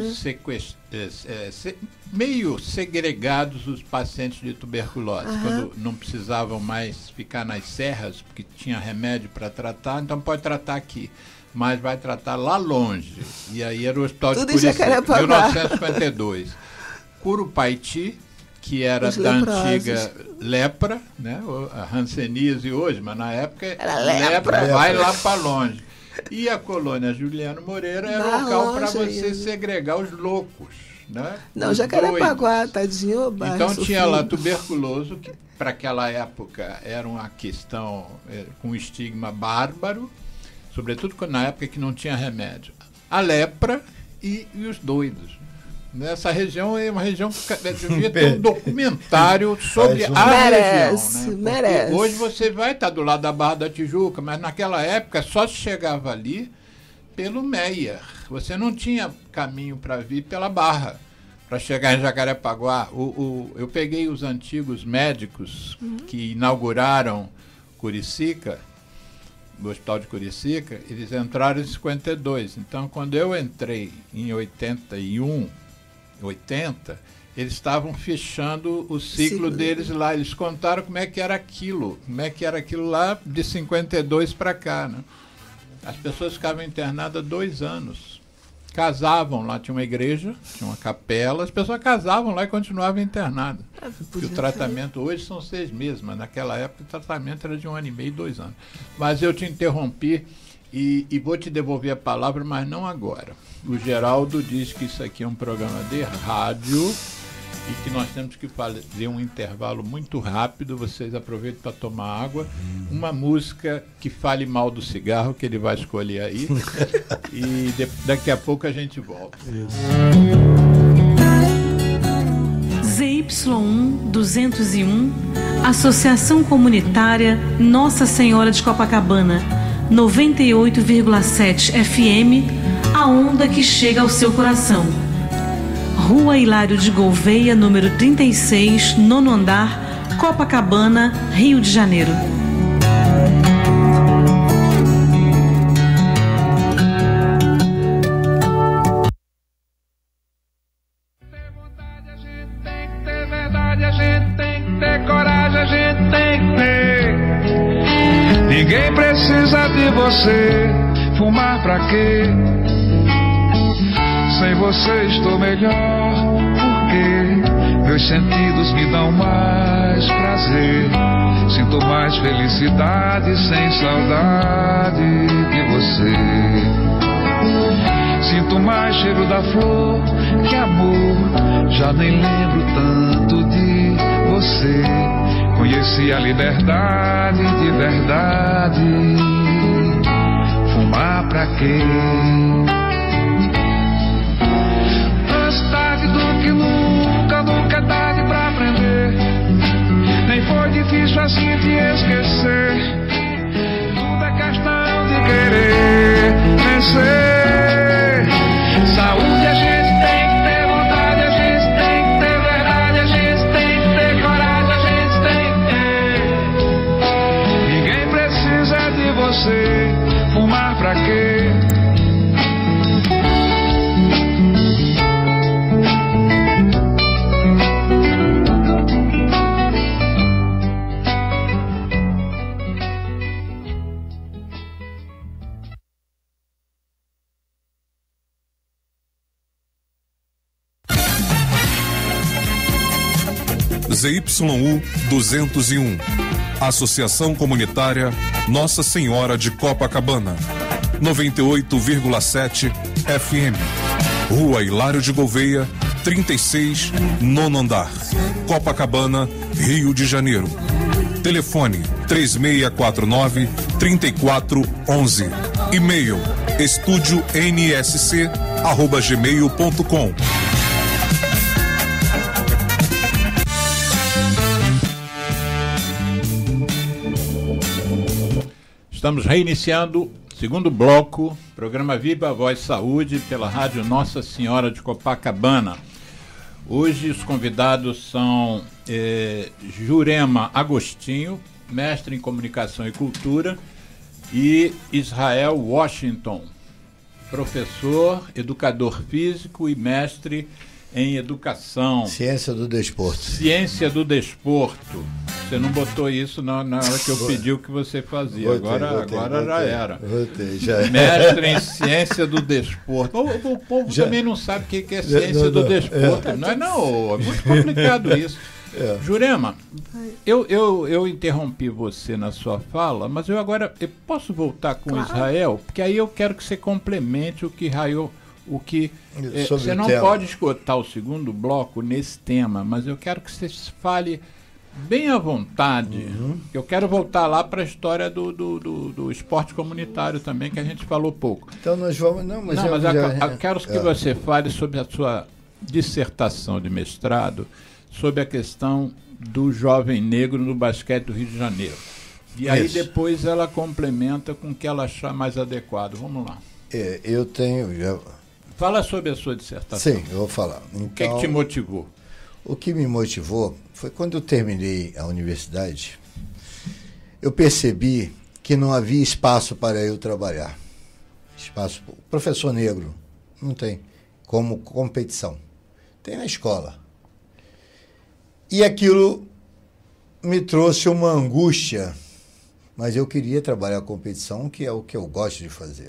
meio segregados os pacientes de tuberculose, quando não precisavam mais ficar nas serras, porque tinha remédio para tratar, então pode tratar aqui. Mas vai tratar lá longe. E aí era o Hospital de Curicica, 1952. Curupaiti, que era da antiga lepra, né? A hanseníase hoje, mas na época era lepra vai lá para longe. E a colônia Juliano Moreira era local para você segregar os loucos. Né? Não, Jacarepaguá, tadinho. Então tinha lá tuberculoso, que para aquela época era uma questão com estigma bárbaro, sobretudo na época que não tinha remédio. A lepra e os doidos. Nessa região é uma região que devia ter um documentário sobre a região. Né? Merece. Hoje você vai estar do lado da Barra da Tijuca, mas naquela época só se chegava ali pelo Meier. Você não tinha caminho para vir pela Barra, para chegar em Jacarepaguá. Eu peguei os antigos médicos que inauguraram Curicica, do Hospital de Curicica, eles entraram em 52. Então, quando eu entrei em 81, 80, eles estavam fechando o ciclo deles lá. Eles contaram como é que era aquilo lá de 52 para cá, né? As pessoas ficavam internadas 2 anos. Casavam lá, tinha uma igreja, tinha uma capela, as pessoas casavam lá e continuavam internadas. Porque o tratamento hoje são 6 meses, mas naquela época o tratamento era de 1 ano e meio, 2 anos. Mas eu te interrompi e vou te devolver a palavra, mas não agora. O Geraldo diz que isso aqui é um programa de rádio e que nós temos que fazer um intervalo muito rápido. Vocês aproveitem para tomar água. Uma música que fale mal do cigarro, que ele vai escolher aí. E daqui a pouco a gente volta. ZY1 201, Associação Comunitária Nossa Senhora de Copacabana, 98,7 FM, a onda que chega ao seu coração. Rua Hilário de Gouveia, número 36, 9º andar, Copacabana, Rio de Janeiro. Ter vontade, a gente tem que ter verdade, a gente tem que ter coragem, a gente tem que ter. Ninguém precisa de você, fumar pra quê? Sem você estou melhor, porque meus sentidos me dão mais prazer. Sinto mais felicidade sem saudade de você. Sinto mais cheiro da flor que amor, já nem lembro tanto de você. Conheci a liberdade de verdade, fumar pra quê? Do que nunca, nunca é tarde pra aprender. Nem foi difícil assim te esquecer. Tudo é questão de querer vencer. Saúde a gente tem que ter, vontade a gente tem que ter, verdade a gente tem que ter, coragem a gente tem que ter. Ninguém precisa de você, fumar pra quê? ZYU 201, Associação Comunitária Nossa Senhora de Copacabana, 98,7 FM, Rua Hilário de Gouveia, 36, 9º andar, Copacabana, Rio de Janeiro. Telefone 3649-3411. E-mail estudionsc@gmail.com. Estamos reiniciando segundo bloco, programa Viva Voz Saúde, pela Rádio Nossa Senhora de Copacabana. Hoje os convidados são Jurema Agostinho, mestre em Comunicação e Cultura, e Israel Washington, professor, educador físico e mestre em Educação. Ciência do Desporto. Ciência do Desporto. Você não botou isso na hora que eu pedi o que você fazia. Agora já era. Mestre em Ciência do Desporto. O povo também não sabe o que é Ciência do Desporto. Não, é muito complicado isso. Jurema, eu interrompi você na sua fala, mas eu posso voltar com o Israel? Porque aí eu quero que você complemente o que Israel... você não pode esgotar o segundo bloco nesse tema, mas eu quero que você fale bem à vontade. Eu quero voltar lá para a história do esporte comunitário também, que a gente falou pouco. Então nós vamos... eu quero que você fale sobre a sua dissertação de mestrado, sobre a questão do jovem negro no basquete do Rio de Janeiro. E aí depois ela complementa com o que ela achar mais adequado. Vamos lá. Eu tenho... Fala sobre a sua dissertação. Sim, eu vou falar. Então, o que é que te motivou? O que me motivou foi quando eu terminei a universidade, eu percebi que não havia espaço para eu trabalhar. Espaço, professor negro, não tem como competição. Tem na escola. E aquilo me trouxe uma angústia, mas eu queria trabalhar a competição, que é o que eu gosto de fazer.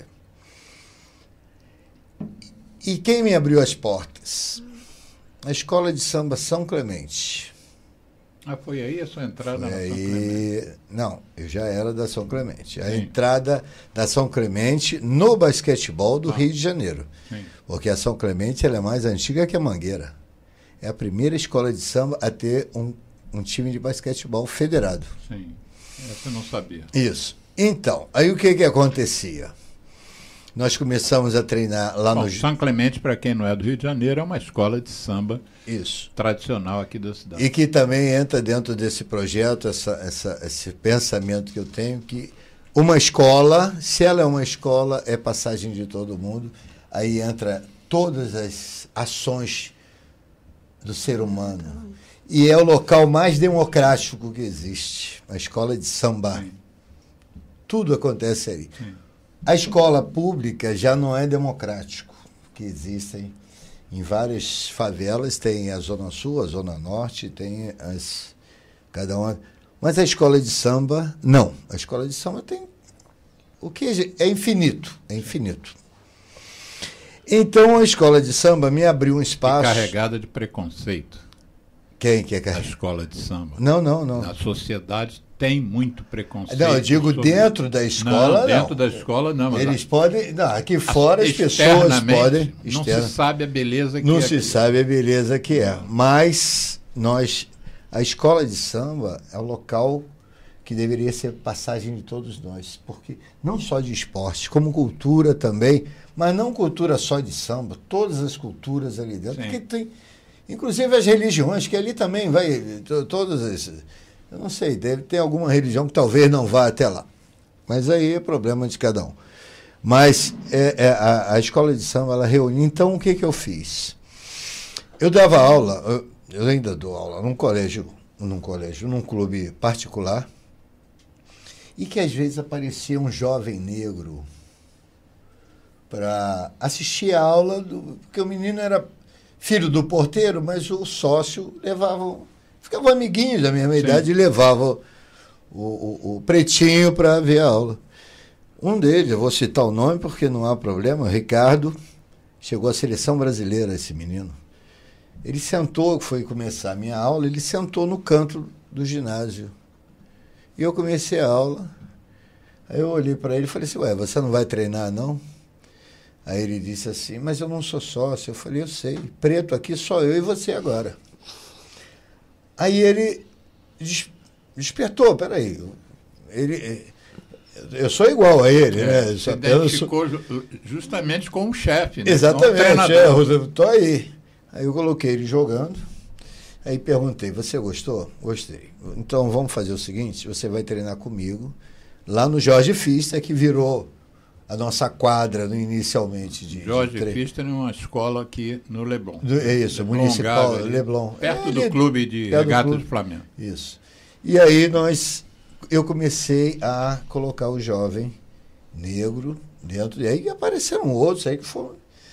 E quem me abriu as portas? A Escola de Samba São Clemente. Foi aí a sua entrada na São Clemente? Não, eu já era da São Clemente. A entrada da São Clemente no basquetebol do Rio de Janeiro. Sim. Porque a São Clemente ela é mais antiga que a Mangueira. É a primeira escola de samba a ter um time de basquetebol federado. Sim, essa eu não sabia. Isso. Então, aí o que acontecia? Nós começamos a treinar lá no... São Clemente, para quem não é do Rio de Janeiro, é uma escola de samba tradicional aqui da cidade. E que também entra dentro desse projeto, esse pensamento que eu tenho, que uma escola, se ela é uma escola, é passagem de todo mundo, aí entra todas as ações do ser humano. E é o local mais democrático que existe, a escola de samba. Sim. Tudo acontece aí. Sim. A escola pública já não é democrático, que existem em várias favelas, tem a Zona Sul, a Zona Norte, tem cada uma. Mas a escola de samba, não. A escola de samba tem o que é infinito, é infinito. Então a escola de samba me abriu um espaço... carregada de preconceito. Quem que é carregada? A escola de samba. Não. A sociedade tem muito preconceito. Não, eu digo dentro da escola, não. Dentro da escola, não. Mas eles podem... Não, aqui fora as pessoas podem... Não se sabe a beleza que é. Não se sabe a beleza que é. Mas a escola de samba é o local que deveria ser passagem de todos nós. Porque não só de esporte, como cultura também, mas não cultura só de samba, todas as culturas ali dentro. Sim. Porque tem... Inclusive as religiões, que ali também vai... Todas as... Eu não sei, deve ter alguma religião que talvez não vá até lá. Mas aí é problema de cada um. Mas a escola de samba, ela reúne. Então, o que eu fiz? Eu dava aula, eu ainda dou aula num clube particular, e que às vezes aparecia um jovem negro para assistir a aula, porque o menino era filho do porteiro, mas o sócio ficava amiguinho da mesma idade e levava o pretinho para ver a aula. Um deles, eu vou citar o nome porque não há problema, Ricardo, chegou à seleção brasileira, esse menino. Ele sentou, foi começar a minha aula, ele sentou no canto do ginásio. E eu comecei a aula, aí eu olhei para ele e falei assim, você não vai treinar, não? Aí ele disse assim, mas eu não sou sócio. Eu falei, eu sei, preto aqui só eu e você agora. Aí ele despertou, peraí, eu sou igual a ele, né? Se identificou justamente com o chefe, né? Exatamente, eu estou aí. Aí eu coloquei ele jogando, aí perguntei, você gostou? Gostei. Então vamos fazer o seguinte, você vai treinar comigo, lá no Jorge Pfister, que virou a nossa quadra inicialmente de Jorge Pfister é uma escola aqui no Leblon. Isso, Leblon, municipal, Gávea, Leblon. Perto do clube de regatas do Flamengo. Isso. E aí eu comecei a colocar o jovem negro dentro, e aí apareceram outros aí que foram.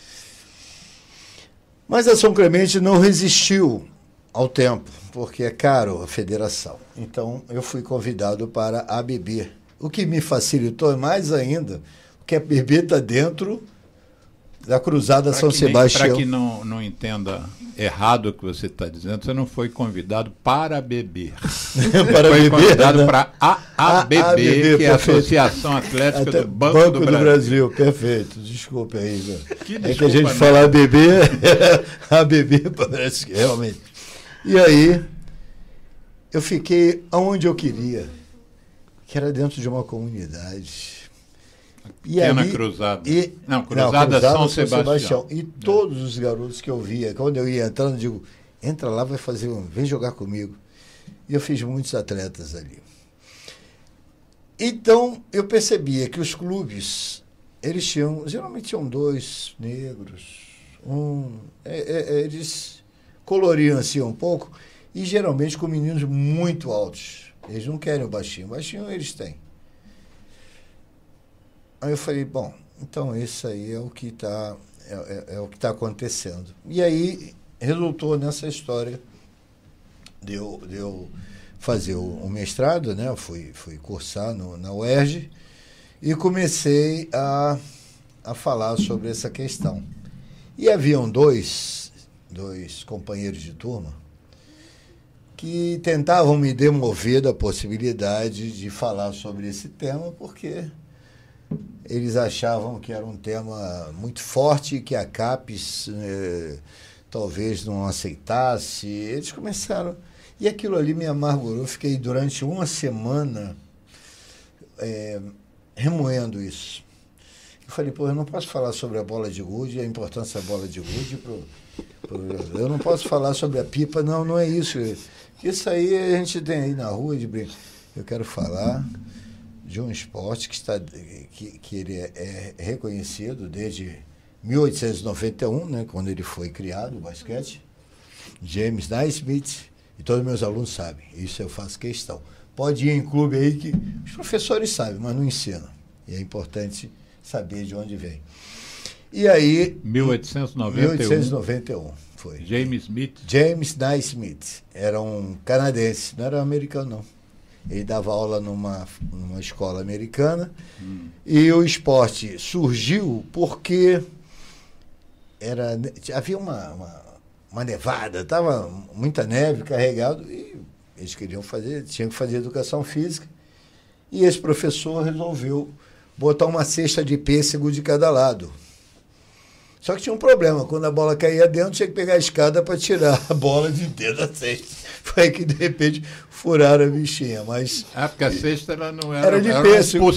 Mas a São Clemente não resistiu ao tempo, porque é caro a federação. Então eu fui convidado para a ABB, o que me facilitou mais ainda, porque a ABB está dentro da Cruzada São Sebastião. Para que não entenda errado o que você está dizendo, você não foi convidado para beber. Foi convidado para a ABB, que é a Associação Atlética do Banco do Brasil. Perfeito. Desculpe aí. É que a gente fala ABB, a ABB parece que realmente. E aí, eu fiquei onde eu queria, que era dentro de uma comunidade. Cruzada. Cruzada São Sebastião. E todos os garotos que eu via, quando eu ia entrando, eu digo, entra lá, vem jogar comigo. E eu fiz muitos atletas ali. Então, eu percebia que os clubes, geralmente tinham 2 negros, eles coloriam assim um pouco, e geralmente com meninos muito altos. Eles não querem o baixinho eles têm. Aí eu falei, bom, então isso aí é o que está o que está acontecendo. E aí resultou nessa história de eu fazer o mestrado, né? Eu fui cursar na UERJ e comecei a falar sobre essa questão. E haviam dois companheiros de turma que tentavam me demover da possibilidade de falar sobre esse tema, porque eles achavam que era um tema muito forte, que a CAPES talvez não aceitasse. Eles começaram... E aquilo ali me amargurou. Eu fiquei durante uma semana remoendo isso. Eu falei, pô, eu não posso falar sobre a bola de gude, a importância da bola de gude eu não posso falar sobre a pipa, não é isso. Isso aí a gente tem aí na rua de brinco. Eu quero falar de um esporte que ele é reconhecido desde 1891, né, quando ele foi criado, o basquete. James Naismith, e todos meus alunos sabem, isso eu faço questão. Pode ir em clube aí que os professores sabem, mas não ensinam. E é importante saber de onde vem. E aí... 1891 foi. James Naismith. Era um canadense, não era um americano, não. Ele dava aula numa escola americana. E o esporte surgiu porque havia uma nevada, estava muita neve carregado e eles tinham que fazer educação física. E esse professor resolveu botar uma cesta de pêssego de cada lado. Só que tinha um problema, quando a bola caía dentro, tinha que pegar a escada para tirar a bola de dentro da cesta. Foi aí que, de repente, furaram a bichinha. Mas porque a cesta ela não era de pêssego.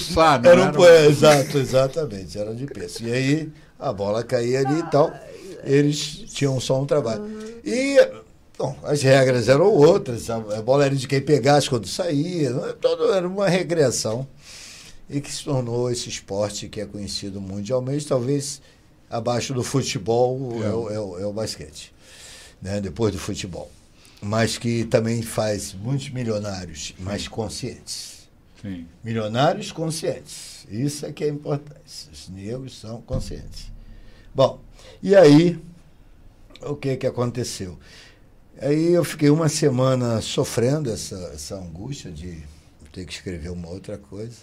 Exatamente, era de pêssego. E aí a bola caía ali e tal, eles tinham só um trabalho. E, bom, as regras eram outras, a bola era de quem pegasse quando saía, era uma recreação. E que se tornou esse esporte que é conhecido mundialmente, talvez abaixo do futebol é o basquete, né? Depois do futebol. Mas que também faz muitos milionários mais conscientes. Sim. Milionários conscientes. Isso é que é importante. Os negros são conscientes. Bom, e aí, o que aconteceu? Aí eu fiquei uma semana sofrendo essa angústia de ter que escrever uma outra coisa.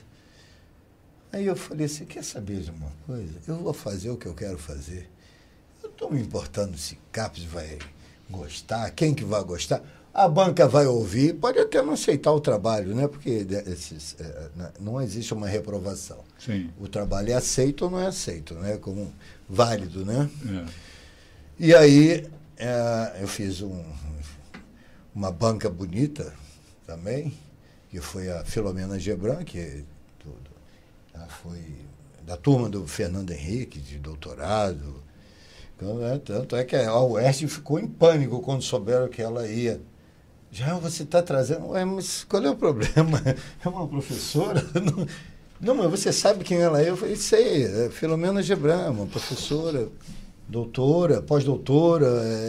Aí eu falei, você quer saber de uma coisa? Eu vou fazer o que eu quero fazer. Eu não estou me importando se CAPES vai gostar, quem que vai gostar. A banca vai ouvir, pode até não aceitar o trabalho, né? Porque não existe uma reprovação. Sim. O trabalho é aceito ou não é aceito, né? Como válido, né? É. E aí eu fiz uma banca bonita também, que foi a Filomena Gebran, que ela foi da turma do Fernando Henrique, de doutorado. Então, tanto é que a UERJ ficou em pânico quando souberam que ela ia. Já você está trazendo... Ué, mas qual é o problema? É uma professora? Não, mas você sabe quem ela é? Eu falei, sei, é Filomena Gebran, uma professora, doutora, pós-doutora,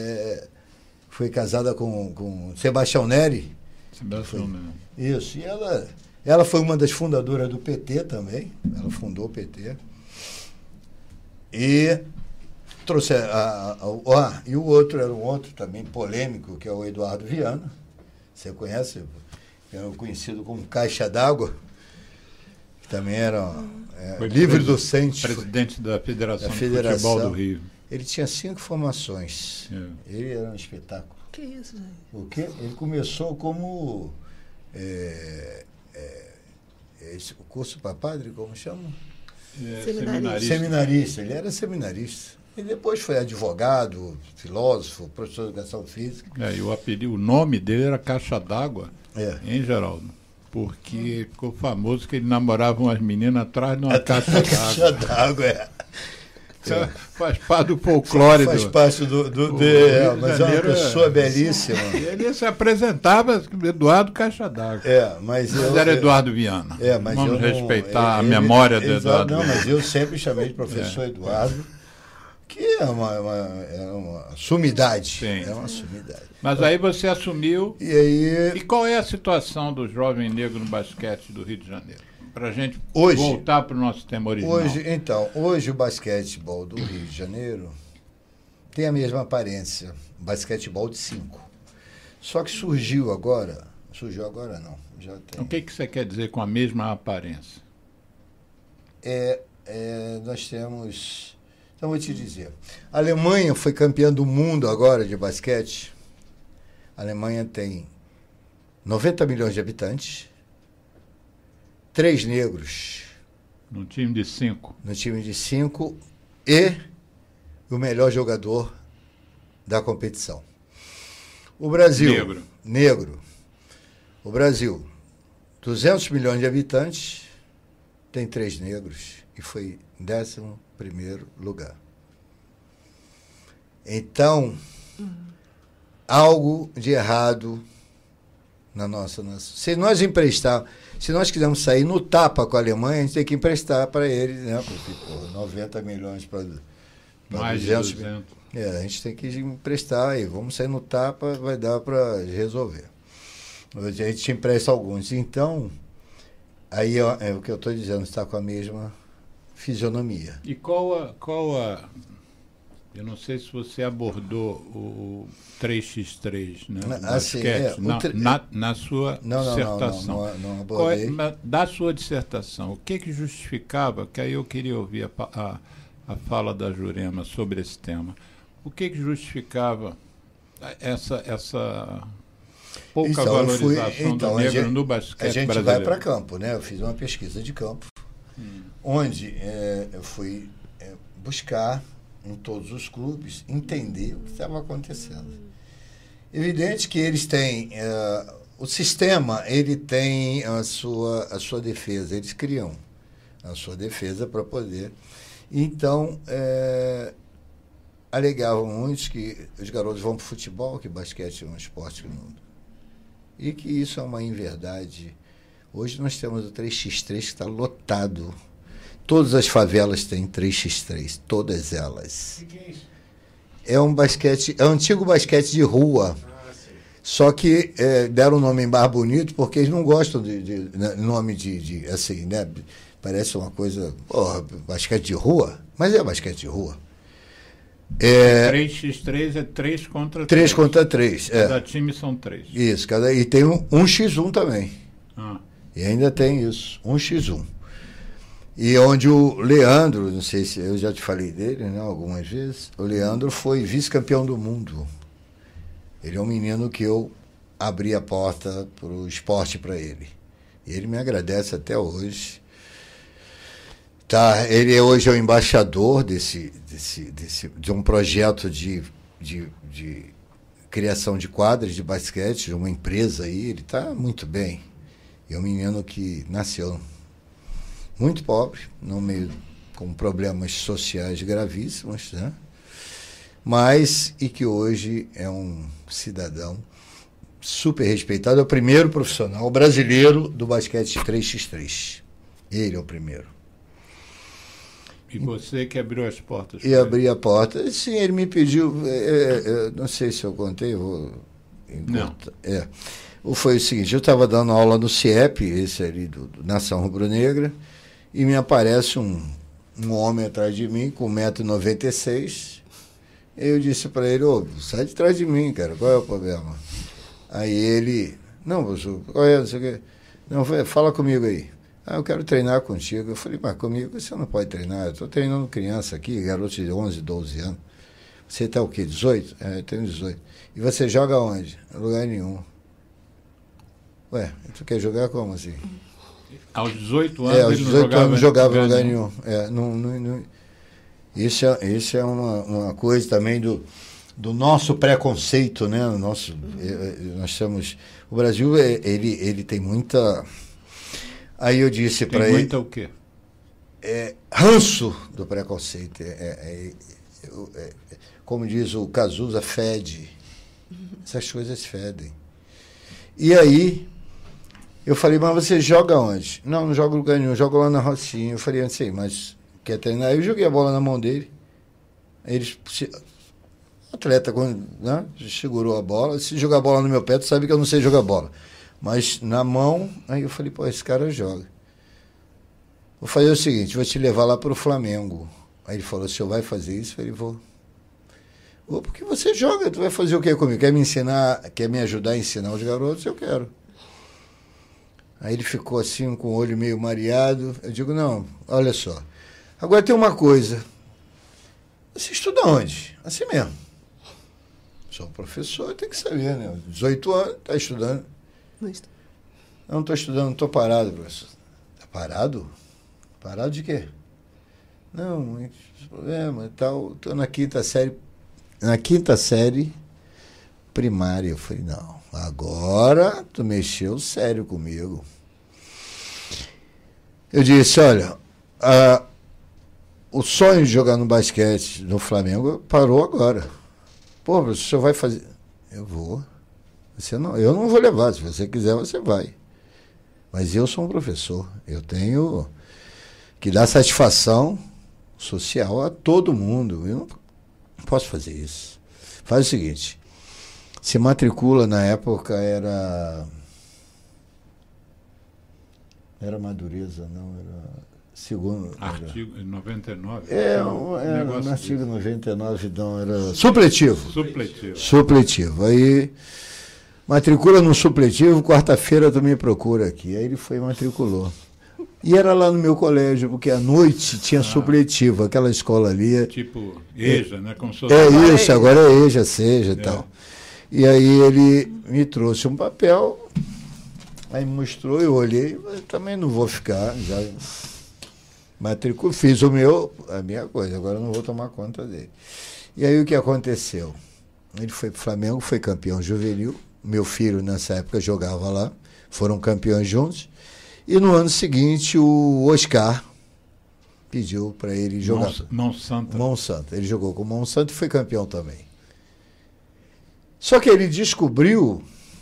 foi casada com Sebastião Neri. Sebastião Neri. Isso, e ela foi uma das fundadoras do PT também, ela fundou o PT. E trouxe e o outro era um outro também polêmico, que é o Eduardo Viana. Você conhece? Era conhecido como Caixa d'Água, que também era livre docente. Presidente da Federação de Futebol do Rio. Ele tinha 5 formações. Ele era um espetáculo. Que isso, gente? O quê? Ele começou como... o curso para padre, como chama? Seminarista. Ele era seminarista. E depois foi advogado, filósofo, professor de educação física. E o nome dele era Caixa d'Água, hein, Geraldo? Porque ficou famoso que ele namorava umas meninas atrás de uma caixa d'água. Caixa d'água, Faz parte do folclore. Faz parte mas é uma pessoa belíssima. Ele se apresentava Eduardo Caixa d'Água. Mas era Eduardo Viana. Vamos respeitar a memória do Eduardo Viana. Mas eu sempre chamei de professor Eduardo, que é uma sumidade. Sim. É uma sumidade. Mas aí você assumiu. E qual é a situação do jovem negro no basquete do Rio de Janeiro? para a gente Hoje, voltar para o nosso tema original. Hoje o basquetebol do Rio de Janeiro tem a mesma aparência, basquetebol de 5. Só que surgiu agora não, já tem. O que você quer dizer com a mesma aparência? Nós temos... Então, vou te dizer. A Alemanha foi campeã do mundo agora de basquete. A Alemanha tem 90 milhões de habitantes, 3 negros. No time de 5. No time de 5 e o melhor jogador da competição. O Brasil... Negro. O Brasil, 200 milhões de habitantes, tem 3 negros e foi 11º lugar. Então, algo de errado na nossa nação. Se nós quisermos sair no tapa com a Alemanha, a gente tem que emprestar para eles, né? Porque, 90 milhões para mais 200 de 200. A gente tem que emprestar e vamos sair no tapa, vai dar para resolver. A gente empresta alguns. Então, aí é o que eu estou dizendo, está com a mesma fisionomia. E qual a... Eu não sei se você abordou o 3x3, né? Basquete, na sua dissertação. Não abordei. Da sua dissertação, o que justificava, que aí eu queria ouvir a fala da Jurema sobre esse tema, o que justificava essa pouca valorização do negro no basquete brasileiro? A gente vai para campo, né? Eu fiz uma pesquisa de campo, onde eu fui buscar em todos os clubes, entender o que estava acontecendo. Evidente que eles têm... o sistema, ele tem a sua defesa. Eles criam a sua defesa para poder... Então, alegavam muitos que os garotos vão para o futebol, que basquete é um esporte que não... E que isso é uma inverdade. Hoje nós temos o 3x3 que está lotado. Todas as favelas têm 3x3, todas elas. O que é isso? É um basquete, é um antigo basquete de rua. Só que deram um nome mais bonito porque eles não gostam de nome de assim, né? Parece uma coisa, basquete de rua, mas é basquete de rua. 3x3 é 3 contra 3. 3 contra 3. Cada time são 3. Isso, e tem um 1x1 também. E ainda tem isso, 1x1. E onde o Leandro, não sei se eu já te falei dele, né, algumas vezes, o Leandro foi vice-campeão do mundo. Ele é um menino que eu abri a porta para o esporte para ele. E ele me agradece até hoje. Tá, ele hoje é o embaixador de um projeto de criação de quadras de basquete, de uma empresa aí. Ele está muito bem. É um menino que nasceu muito pobre, no meio com problemas sociais gravíssimos, né? Mas, e que hoje é um cidadão super respeitado, é o primeiro profissional brasileiro do basquete 3x3. Ele é o primeiro. E você que abriu as portas? E abri a porta. Sim, ele me pediu, não sei se eu contei, vou... Não. Foi o seguinte, eu estava dando aula no CIEP, esse ali do Nação Rubro-Negra, e me aparece um homem atrás de mim com 1,96 m. Eu disse para ele, sai de trás de mim, cara, qual é o problema? Aí ele, não, professor, qual é, não sei o quê. Não, fala comigo aí. Eu quero treinar contigo. Eu falei, mas comigo você não pode treinar, eu estou treinando criança aqui, garoto de 11, 12 anos. Você está o quê, 18? Eu tenho 18. E você joga onde? Em lugar nenhum. Ué, tu quer jogar como assim? Aos 18 anos aos 18 anos não jogava em lugar nenhum. Isso é uma coisa também do nosso preconceito, né? Nós temos... O Brasil, ele tem muita... Aí eu disse para ele... Tem muita o quê? Ranço do preconceito. Como diz o Cazuza, fede. Essas coisas fedem. E aí... Eu falei, mas você joga onde? Não jogo em lugar nenhum, jogo lá na Rocinha. Eu falei, assim, mas quer treinar? Eu joguei a bola na mão dele. O atleta, né, segurou a bola. Se jogar a bola no meu pé, tu sabe que eu não sei jogar bola. Mas na mão, aí eu falei, esse cara joga. vou fazer o seguinte, vou te levar lá para o Flamengo. Aí ele falou, o senhor vai fazer isso? Eu falei, vou. Vou porque você joga, tu vai fazer o que comigo? Quer me ensinar, quer me ajudar a ensinar os garotos? Eu quero. Aí ele ficou assim, com o olho meio mareado. Eu digo, não, olha só. Agora tem uma coisa. Você estuda onde? Assim mesmo. Sou professor, tem que saber, né? 18 anos, está estudando. Não estou estudando, não estou parado, professor. Está parado? Parado de quê? Não, muito problema e tal. Estou na quinta série primária. Eu falei, não, agora tu mexeu sério comigo. Eu disse, olha, o sonho de jogar no basquete no Flamengo parou agora. Pô, o senhor vai fazer... Eu vou. Eu não vou levar, se você quiser você vai. Mas eu sou um professor, eu tenho que dar satisfação social a todo mundo. Eu não posso fazer isso. Faz o seguinte, se matricula, na época era Madureza, não, era segundo... Artigo 99? No artigo 99, não, era supletivo. Aí, matricula no supletivo, quarta-feira tu me procura aqui. Aí ele foi e matriculou. E era lá no meu colégio, porque à noite tinha supletivo, aquela escola ali. Tipo EJA, né? Como isso, agora é EJA, SEJA e tal. E aí ele me trouxe um papel, aí me mostrou, eu olhei, mas também não vou ficar, já matriculei, fiz a minha coisa, agora eu não vou tomar conta dele. E aí o que aconteceu? Ele foi para o Flamengo, foi campeão juvenil, meu filho nessa época jogava lá, foram campeões juntos. E no ano seguinte, o Oscar pediu para ele jogar. Monsanto. Ele jogou com o Monsanto e foi campeão também. Só que ele descobriu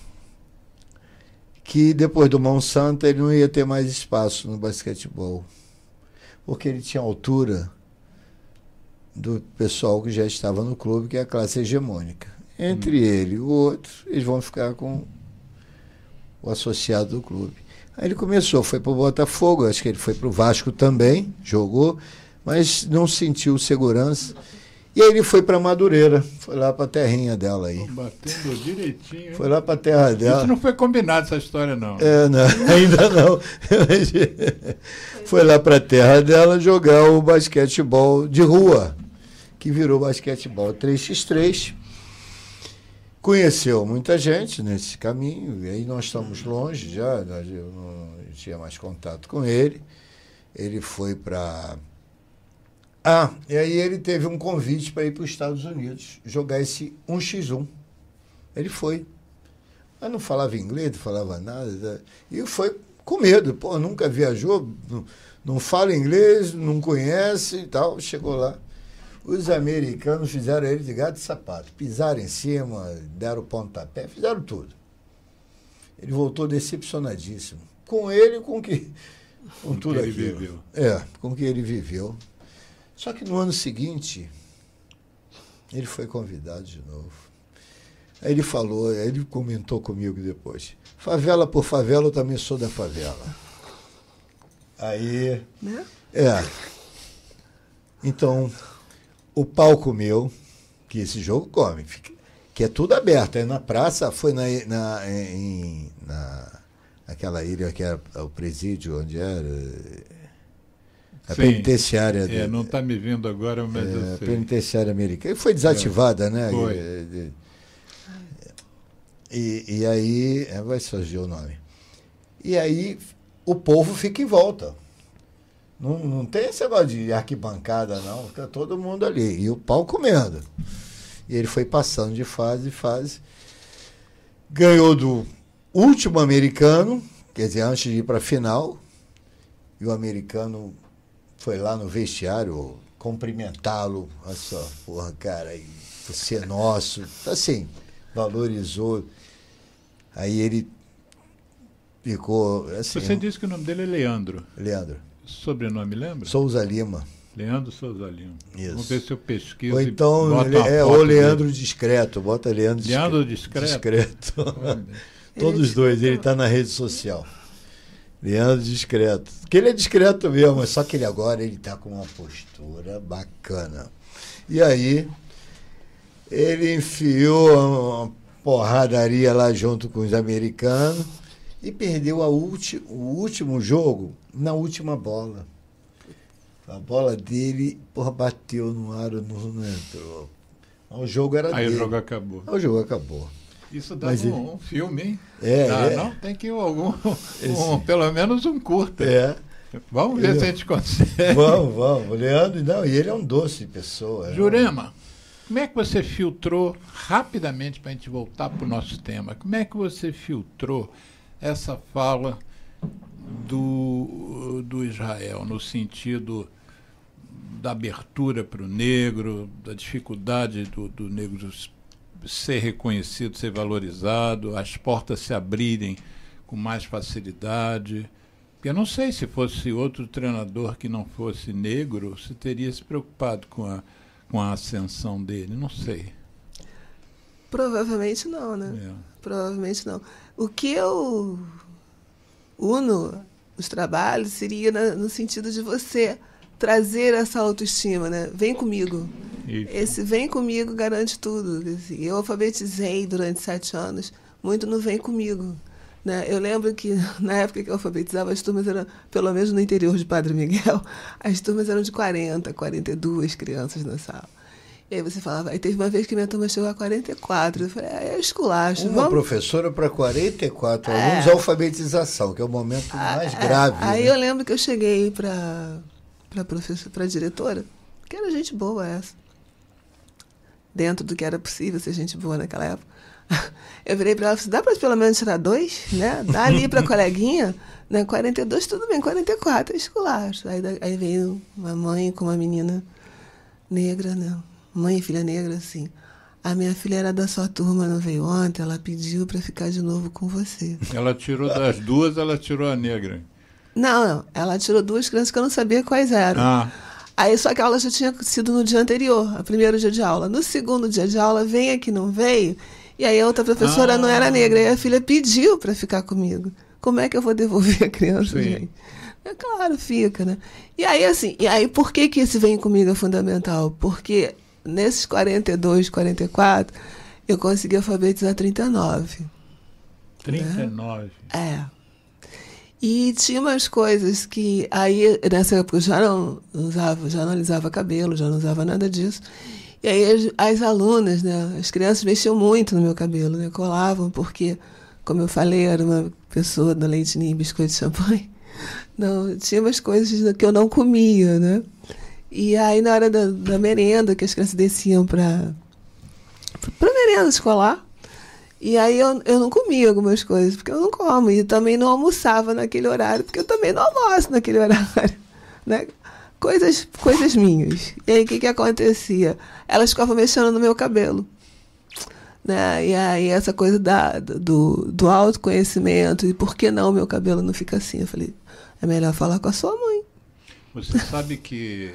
que depois do Monsanto ele não ia ter mais espaço no basquetebol. Porque ele tinha altura do pessoal que já estava no clube, que é a classe hegemônica. Entre ele e o outro, eles vão ficar com o associado do clube. Aí ele começou, foi para o Botafogo, acho que ele foi para o Vasco também, jogou, mas não sentiu segurança. E aí ele foi para Madureira, foi lá para a terrinha dela aí. Batendo direitinho. Foi lá para a terra dela. Isso não foi combinado, essa história, não. Não, ainda não. Foi lá para a terra dela jogar o basquetebol de rua, que virou basquetebol 3x3. Conheceu muita gente nesse caminho, e aí nós estamos longe já, eu não tinha mais contato com ele. Ele foi para... e aí ele teve um convite para ir para os Estados Unidos, jogar esse 1x1. Ele foi. Mas não falava inglês, não falava nada. E foi com medo, nunca viajou, não fala inglês, não conhece e tal. Chegou lá. Os americanos fizeram ele de gato e sapato. Pisaram em cima, deram pontapé, fizeram tudo. Ele voltou decepcionadíssimo. Com ele, com tudo aquilo. Ele viveu. Com o que ele viveu. Só que no ano seguinte, ele foi convidado de novo. Aí ele falou, ele comentou comigo depois. Favela por favela, eu também sou da favela. Aí... Né? Então... O palco meu, que esse jogo come, que é tudo aberto. Aí na praça, foi naquela ilha que era o presídio, onde era a penitenciária. Não está me vindo agora, mas eu sei. Penitenciária americana. E foi desativada, né? Foi. E aí, vai surgir o nome. E aí o povo fica em volta. Não tem esse negócio de arquibancada, não. Fica todo mundo ali. E o pau comendo. E ele foi passando de fase em fase. Ganhou do último americano, quer dizer, antes de ir para a final. E o americano foi lá no vestiário cumprimentá-lo. Olha só, porra, cara, você é nosso. Assim, valorizou. Aí ele ficou... Assim, você disse que o nome dele é Leandro. Leandro. Sobrenome, lembra? Souza Lima. Leandro Souza Lima. Isso. Vamos ver se eu pesquiso. Ou então, ou Leandro Discreto. Bota Leandro Discreto. Todos os dois, ele está na rede social. Leandro discreto. Porque ele é discreto mesmo, mas só que ele agora ele tá com uma postura bacana. E aí, ele enfiou uma porradaria lá junto com os americanos e perdeu o último jogo na última bola. A bola dele, bateu no aro, não entrou. O jogo era dele. Aí o jogo acabou. O jogo acabou. Isso dá um filme, hein? Não, tem que pelo menos um curta. Vamos ver se a gente consegue. Vamos. Leandro, não, e ele é um doce de pessoa. Jurema, como é que você filtrou, rapidamente, para a gente voltar para o nosso tema, como é que você filtrou essa fala do Israel, no sentido da abertura para o negro, da dificuldade do negro ser reconhecido, ser valorizado, as portas se abrirem com mais facilidade? Porque eu não sei, se fosse outro treinador que não fosse negro, se teria se preocupado com a ascensão dele, não sei. Provavelmente não, né? Provavelmente não. O que eu uno os trabalhos seria no sentido de você trazer essa autoestima, né? Vem comigo. Isso. Esse vem comigo garante tudo. Eu alfabetizei durante 7 anos, muito no vem comigo. Né? Eu lembro que, na época que eu alfabetizava, as turmas eram, pelo menos no interior de Padre Miguel, as turmas eram de 40, 42 crianças na sala. E aí você falava, aí teve uma vez que minha turma chegou a 44, eu falei, é esculacho. Uma professora para 44 alunos, alfabetização, que é o momento mais grave. Aí né? eu lembro que eu cheguei para a diretora, que era gente boa essa, dentro do que era possível ser gente boa naquela época. Eu virei para ela e falei, dá para pelo menos tirar 2, né? Dá ali para a coleguinha, né? 42, tudo bem, 44 é esculacho. Aí veio uma mãe com uma menina negra, né? Mãe e filha negra, assim. A minha filha era da sua turma, não veio ontem, ela pediu para ficar de novo com você. Ela tirou das duas, ela tirou a negra. Não, ela tirou 2 crianças que eu não sabia quais eram. Aí só que a aula já tinha sido no dia anterior, o primeiro dia de aula. No segundo dia de aula, vem aqui, não veio, e aí a outra professora não era negra, e a filha pediu para ficar comigo. Como é que eu vou devolver a criança, gente? É claro, fica, né? E aí, assim, por que esse vem comigo é fundamental? Porque nesses 42, 44, eu consegui alfabetizar 39. 39? Né? E tinha umas coisas que aí, nessa época, eu já não alisava cabelo, já não usava nada disso. E aí as alunas, né, as crianças mexiam muito no meu cabelo, né, colavam, porque, como eu falei, era uma pessoa do leite ninho, biscoito de champanhe. Não, tinha umas coisas que eu não comia, né? E aí, na hora da merenda, que as crianças desciam para merenda escolar, e aí eu não comia algumas coisas, porque eu não como. E também não almoçava naquele horário, porque eu também não almoço naquele horário. Né? Coisas minhas. E aí o que acontecia? Elas ficavam mexendo no meu cabelo. Né? E aí essa coisa do autoconhecimento, e por que não meu cabelo não fica assim? Eu falei, é melhor falar com a sua mãe. Você sabe que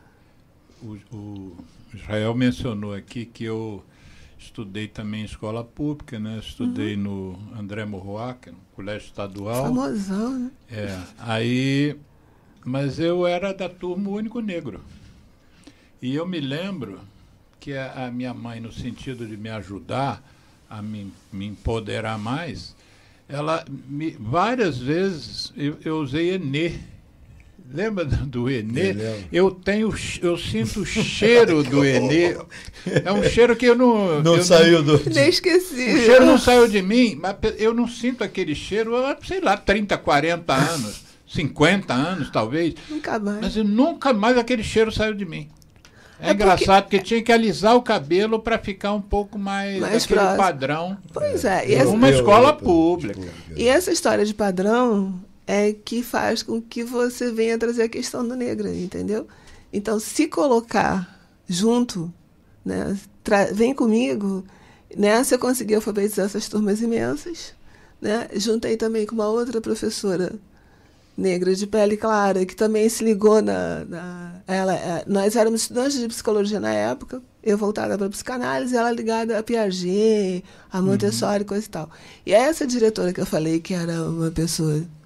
o Israel mencionou aqui que eu estudei também em escola pública, né? Estudei no André Morroá, que é um colégio estadual. Famosão, né? Mas eu era da turma o único negro. E eu me lembro que a minha mãe, no sentido de me ajudar a me empoderar mais, várias vezes eu usei Enê. Lembra do Enê? Eu sinto o cheiro do Enê. É um cheiro que eu não... saiu do... Nem esqueci. O cheiro não saiu de mim, mas eu não sinto aquele cheiro há, sei lá, 30, 40 anos, 50 anos, talvez. Nunca mais. Mas nunca mais aquele cheiro saiu de mim. É engraçado, porque tinha que alisar o cabelo para ficar um pouco mais daquele próximo padrão. Pois é. Uma escola pública. E essa história de padrão é que faz com que você venha trazer a questão do negro, entendeu? Então, se colocar junto, né, vem comigo, nessa eu consegui alfabetizar essas turmas imensas, né? Juntei também com uma outra professora negra de pele clara, que também se ligou nós éramos estudantes de psicologia na época, eu voltada para a psicanálise, ela ligada a Piaget, a Montessori, coisa e tal. E essa diretora que eu falei, que era uma pessoa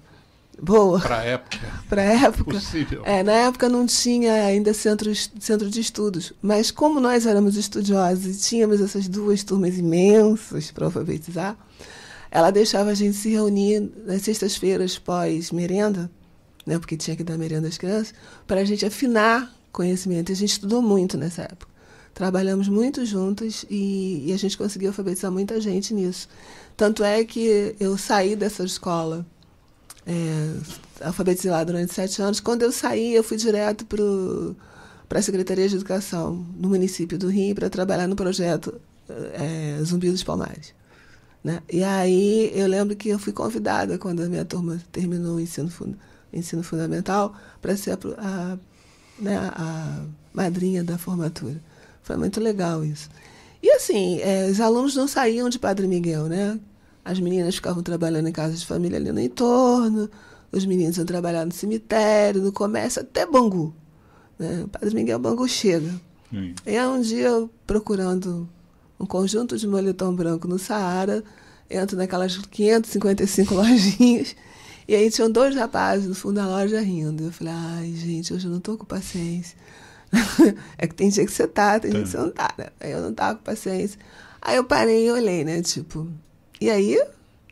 boa. Para a época. Para a época. Possível. Na época não tinha ainda centro de estudos, mas como nós éramos estudiosos e tínhamos essas 2 turmas imensas para alfabetizar, ela deixava a gente se reunir nas sextas-feiras pós-merenda, né, porque tinha que dar merenda às crianças, para a gente afinar conhecimento. E a gente estudou muito nessa época. Trabalhamos muito juntas e a gente conseguiu alfabetizar muita gente nisso. Tanto é que eu saí dessa escola, alfabetizei lá durante 7 anos. Quando eu saí, eu fui direto para a Secretaria de Educação do município do Rio para trabalhar no projeto Zumbi dos Palmares. Né? E aí eu lembro que eu fui convidada, quando a minha turma terminou o ensino fundamental, para ser a madrinha da formatura. Foi muito legal isso. E assim, os alunos não saíam de Padre Miguel, né? As meninas ficavam trabalhando em casa de família ali no entorno, os meninos iam trabalhar no cemitério, no comércio, até Bangu. Né? Padre Miguel, Bangu chega. Sim. E aí um dia, eu procurando um conjunto de moletom branco no Saara, entro naquelas 555 lojinhas, e aí tinham 2 rapazes no fundo da loja rindo. Eu falei, ai, gente, hoje eu não estou com paciência. É que tem dia que você tá, tem dia que você não tá, né? Aí eu não tava com paciência. Aí eu parei e olhei, né? Tipo, e aí?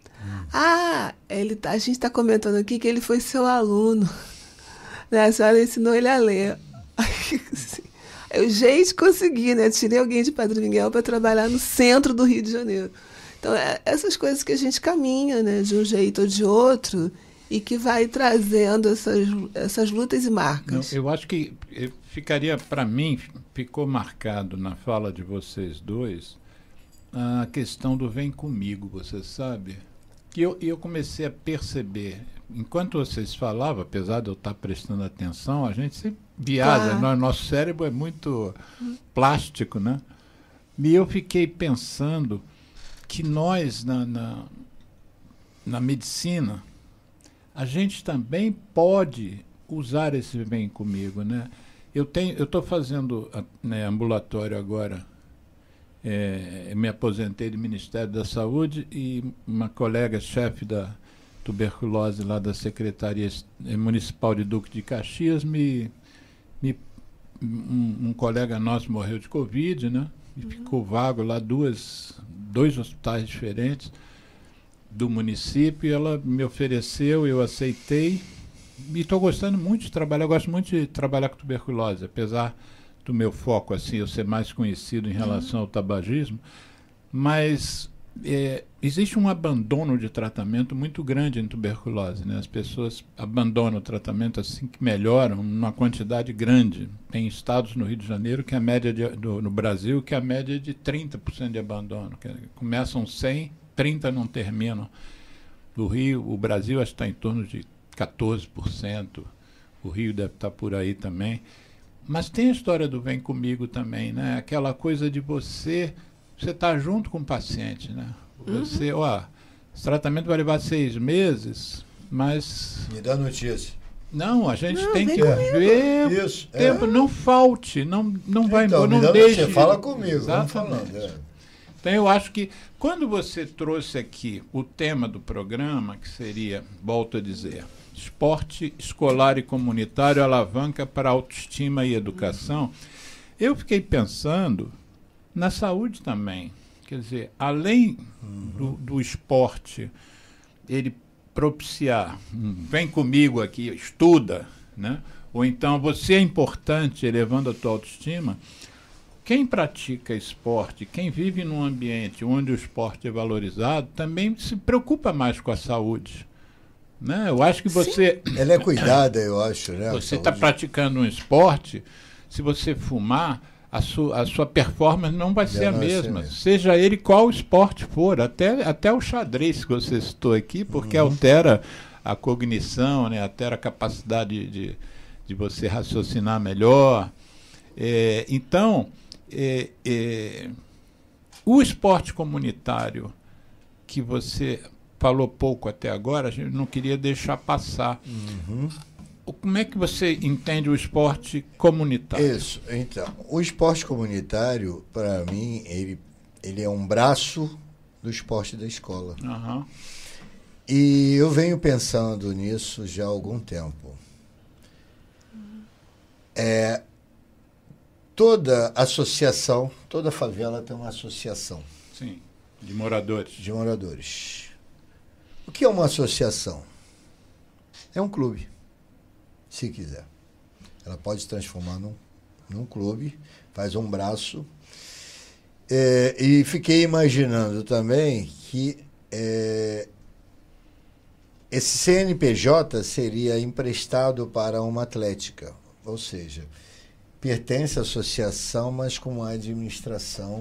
A gente tá comentando aqui que ele foi seu aluno. Né? A senhora ensinou ele a ler. Eu, gente, consegui, né? Tirei alguém de Padre Miguel para trabalhar no centro do Rio de Janeiro. Então, essas coisas que a gente caminha, né? De um jeito ou de outro, e que vai trazendo essas lutas e marcas. Eu acho que ficaria, para mim, ficou marcado na fala de vocês dois a questão do vem comigo, você sabe? Que eu comecei a perceber, enquanto vocês falavam, apesar de eu estar prestando atenção, a gente se viaja, Claro. Nosso cérebro é muito plástico, né? E eu fiquei pensando que nós, na medicina, a gente também pode usar esse vem comigo, né? Eu estou fazendo ambulatório agora. Me aposentei do Ministério da Saúde e uma colega chefe da tuberculose lá da Secretaria Municipal de Duque de Caxias um colega nosso morreu de Covid, né? E ficou vago lá dois hospitais diferentes do município, e ela me ofereceu, eu aceitei, e estou gostando muito de trabalhar. Eu gosto muito de trabalhar com tuberculose, apesar do meu foco, assim, eu ser mais conhecido em relação ao tabagismo, mas existe um abandono de tratamento muito grande em tuberculose, né? As pessoas abandonam o tratamento assim que melhoram, numa quantidade grande. Tem estados no Rio de Janeiro que a média no Brasil, que a média é de 30% de abandono. Começam 100, 30 não terminam. No Rio, o Brasil acho que está em torno de 14%, o Rio deve estar por aí também. Mas tem a história do vem comigo também, né? Aquela coisa de você está junto com o paciente, né? Você, esse tratamento vai levar 6 meses, mas... Me dá notícia. Não, a gente Não, tem vem que comigo. ver Isso, tempo, não falte, não vai então, embora, me não dá deixe. notícia, fala comigo, Exatamente. vamos falando. Então eu acho que quando você trouxe aqui o tema do programa, que seria, volto a dizer, esporte escolar e comunitário, alavanca para autoestima e educação, eu fiquei pensando na saúde também. Quer dizer, além do esporte, ele propiciar, vem comigo aqui, estuda, né? Ou então você é importante, elevando a tua autoestima. Quem pratica esporte, quem vive num ambiente onde o esporte é valorizado, também se preocupa mais com a saúde. Né? Eu acho que você... Ela é cuidada, eu acho, né? Você está praticando um esporte, se você fumar, a sua performance não vai ser a mesma. Seja ele qual esporte for, até o xadrez que você citou aqui, porque altera a cognição, né? Altera a capacidade de você raciocinar melhor. Então, o esporte comunitário, que você falou pouco até agora, a gente não queria deixar passar. Como é que você entende o esporte comunitário? Isso, então, o esporte comunitário, para mim, ele é um braço do esporte da escola. E eu venho pensando nisso já há algum tempo. Toda associação, toda favela tem uma associação. Sim, de moradores. De moradores. O que é uma associação? É um clube, se quiser. Ela pode se transformar num clube, faz um braço. E fiquei imaginando também que esse CNPJ seria emprestado para uma atlética, ou seja, pertence à associação, mas com uma administração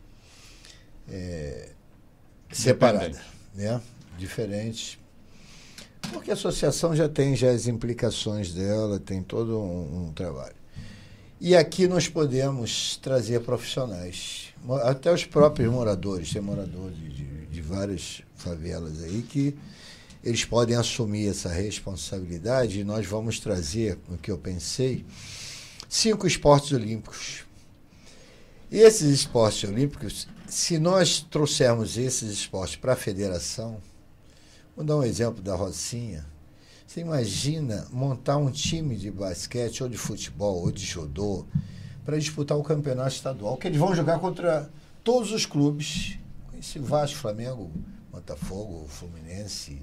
separada, né? Diferente. Porque a associação já tem as implicações dela, tem todo um trabalho. E aqui nós podemos trazer profissionais, até os próprios moradores, tem moradores de várias favelas aí que eles podem assumir essa responsabilidade, e nós vamos trazer, no que eu pensei, 5 esportes olímpicos. E esses esportes olímpicos, se nós trouxermos esses esportes para a federação, vou dar um exemplo da Rocinha, você imagina montar um time de basquete, ou de futebol, ou de judô, para disputar o campeonato estadual, que eles vão jogar contra todos os clubes, esse Vasco, Flamengo, Botafogo, Fluminense.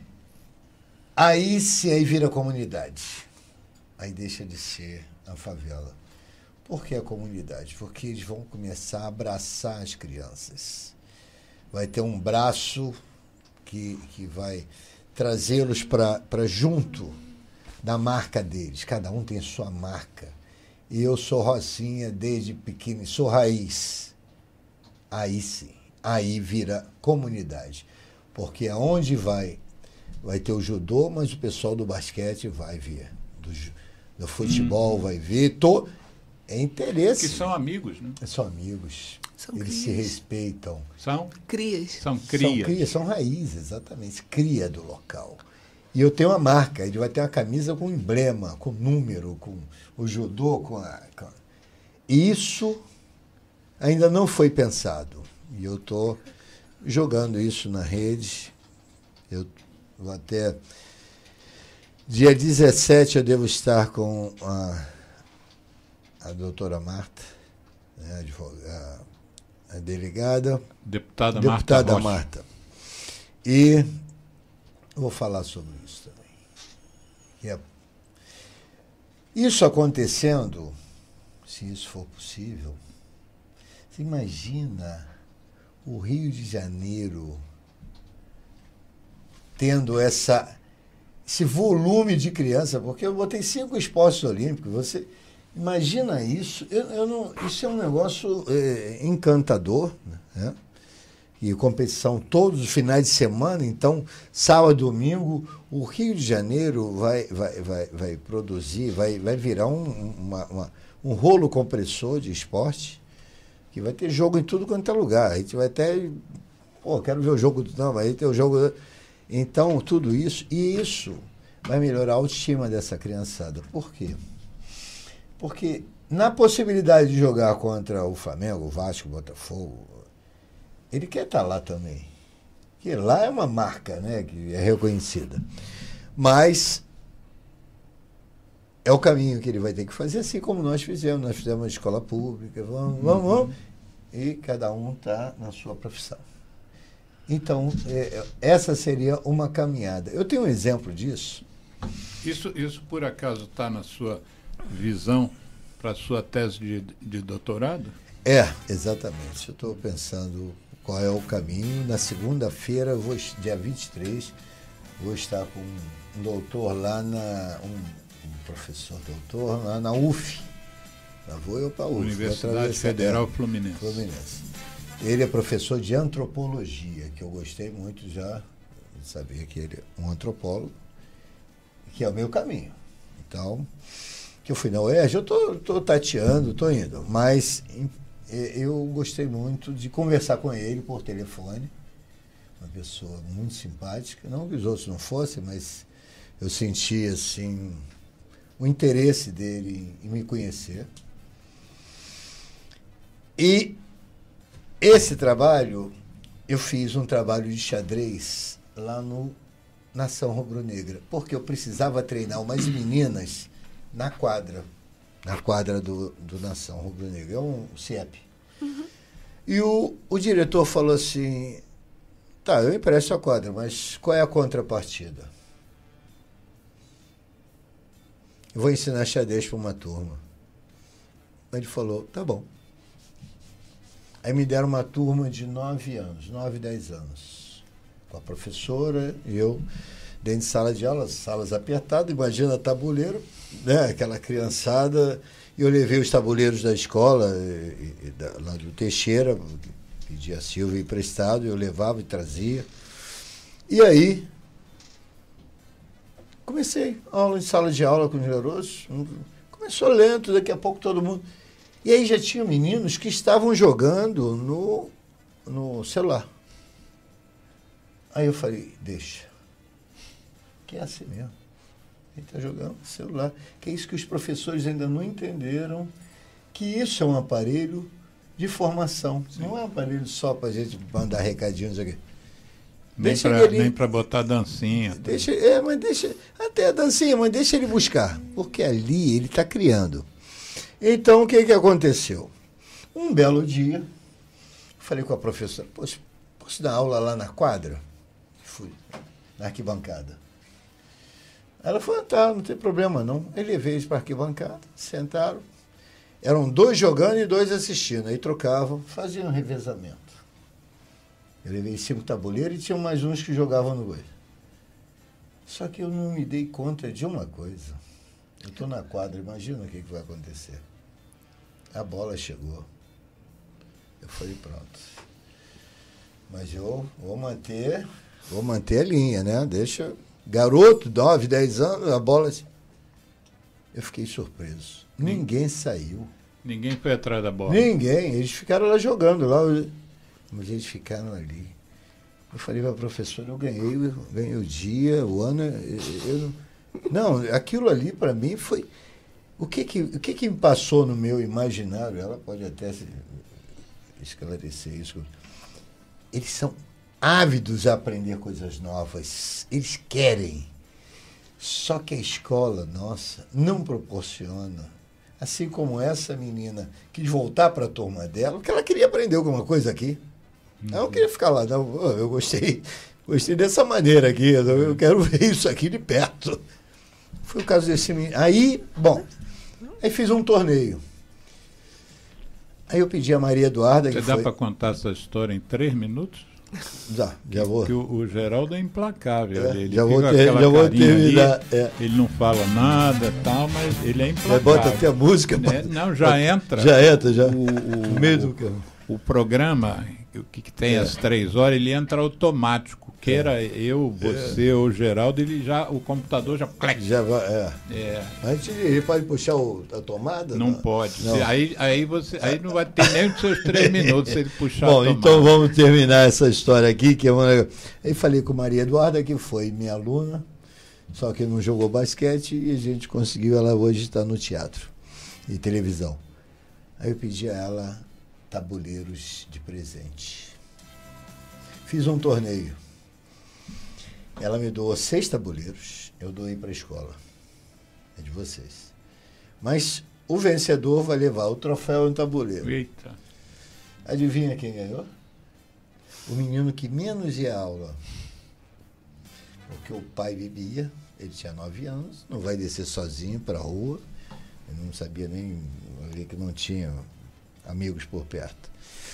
Aí vira comunidade. Aí deixa de ser a favela. Por que a comunidade? Porque eles vão começar a abraçar as crianças. Vai ter um braço que vai trazê-los para junto da marca deles. Cada um tem sua marca. E eu sou Rocinha desde pequeno, sou raiz. Aí sim, aí vira comunidade. Porque aonde vai ter o judô, mas o pessoal do basquete vai ver. Do futebol vai ver. É interesse. Que são amigos, né? São amigos. Eles crias. se respeitam. São Crias. São crias. São raízes, exatamente. Cria do local. E eu tenho uma marca, ele vai ter uma camisa com emblema, com número, com o judô, Isso ainda não foi pensado. E eu estou jogando isso na rede. Eu vou até... Dia 17 eu devo estar com a doutora Marta, né, a delegada. Deputada Marta. E vou falar sobre isso também. Isso acontecendo, se isso for possível, você imagina o Rio de Janeiro tendo esse volume de criança, porque eu botei 5 esportes olímpicos, você imagina isso, isso é um negócio encantador, né? E competição todos os finais de semana, então, sábado, domingo, o Rio de Janeiro vai produzir, vai virar um rolo compressor de esporte, que vai ter jogo em tudo quanto é lugar. A gente vai até, quero ver o jogo, não, vai ter o jogo. Então, tudo isso, e isso vai melhorar a autoestima dessa criançada. Por quê? Porque na possibilidade de jogar contra o Flamengo, o Vasco, o Botafogo, ele quer estar lá também. Porque lá é uma marca, né, que é reconhecida. Mas é o caminho que ele vai ter que fazer, assim como nós fizemos. Nós fizemos uma escola pública, vamos, e cada um está na sua profissão. Então, essa seria uma caminhada. Eu tenho um exemplo disso. Isso por acaso está na sua visão para a sua tese de doutorado? Exatamente. Eu estou pensando qual é o caminho. Na segunda-feira, dia 23, vou estar com um doutor lá um professor doutor lá na UF. Lá vou eu para a UF. Universidade Federal Fluminense. Ele é professor de antropologia, que eu gostei muito já de saber que ele é um antropólogo, que é o meu caminho. Então, que eu fui na UERJ, eu estou tateando, estou indo, mas eu gostei muito de conversar com ele por telefone, uma pessoa muito simpática, não que os outros não fossem, mas eu senti assim o interesse dele em me conhecer. E esse trabalho, eu fiz um trabalho de xadrez lá no Nação Rubro-Negra, porque eu precisava treinar umas meninas na quadra do Nação Rubro-Negra, é um CIEP. E o diretor falou assim, tá, eu empresto a quadra, mas qual é a contrapartida? Eu vou ensinar xadrez para uma turma. Ele falou, tá bom. Aí me deram uma turma de 9 anos, 9, 10 anos. Com a professora, eu, dentro de sala de aula, salas apertadas, imagina tabuleiro, né? Aquela criançada. E eu levei os tabuleiros da escola, lá do Teixeira, pedi a Silvia emprestado, eu levava e trazia. E aí, comecei aula em sala de aula com os garotos. Começou lento, daqui a pouco todo mundo... E aí já tinha meninos que estavam jogando no celular. Aí eu falei, deixa. Que é assim mesmo. Ele está jogando no celular. Que é isso que os professores ainda não entenderam, que isso é um aparelho de formação. Sim. Não é um aparelho só para a gente mandar recadinhos aqui. Nem para botar dancinha. Até a dancinha, mas deixa ele buscar. Porque ali ele está criando. Então, o que aconteceu? Um belo dia, falei com a professora, posso dar aula lá na quadra? Fui, na arquibancada. Ela falou, tá, não tem problema não. Eu levei eles para a arquibancada, sentaram. Eram 2 jogando e 2 assistindo. Aí trocavam, faziam um revezamento. Eu levei 5 tabuleiros e tinha mais uns que jogavam no gol. Só que eu não me dei conta de uma coisa. Eu estou na quadra, imagina o que vai acontecer. A bola chegou. Eu falei, pronto. Mas eu vou manter a linha, né? Deixa... Garoto, 9, 10 anos, a bola... Eu fiquei surpreso. Ninguém saiu. Ninguém foi atrás da bola. Ninguém. Eles ficaram lá jogando. Mas eles ficaram ali. Eu falei para a professora, eu ganhei o dia, o ano... Não, aquilo ali para mim foi... O que me passou no meu imaginário, ela pode até esclarecer isso. Eles são ávidos a aprender coisas novas. Eles querem. Só que a escola, nossa, não proporciona. Assim como essa menina quis voltar para a turma dela, porque ela queria aprender alguma coisa aqui. Ela não queria ficar lá, não. Eu gostei dessa maneira aqui, eu quero ver isso aqui de perto. Foi o caso desse menino. Aí fiz um torneio. Aí eu pedi a Maria Eduarda... Você dá para contar essa história em 3 minutos? Já vou. Porque o Geraldo é implacável. Ele já vou terminar. Ele não fala nada, tal, mas ele é implacável. Bota até a música. Não, já entra. Já entra, já. O programa, que tem às 3 horas, ele entra automático. Queira eu, você ou o Geraldo, o computador já... Já vai, Mas ele pode puxar a tomada? Não pode. Não. Aí não vai ter nem os seus 3 minutos se ele puxar a tomada. Então vamos terminar essa história aqui. Aí falei com Maria Eduarda, que foi minha aluna, só que não jogou basquete, e a gente conseguiu, ela hoje está no teatro e televisão. Aí eu pedi a ela tabuleiros de presente. Fiz um torneio. Ela me doou 6 tabuleiros, eu doei para a escola. É de vocês. Mas o vencedor vai levar o troféu e um tabuleiro. Eita. Adivinha quem ganhou? O menino que menos ia à aula. Porque o pai bebia, ele tinha 9 anos, não vai descer sozinho para a rua. Eu não sabia nem ver que não tinha amigos por perto.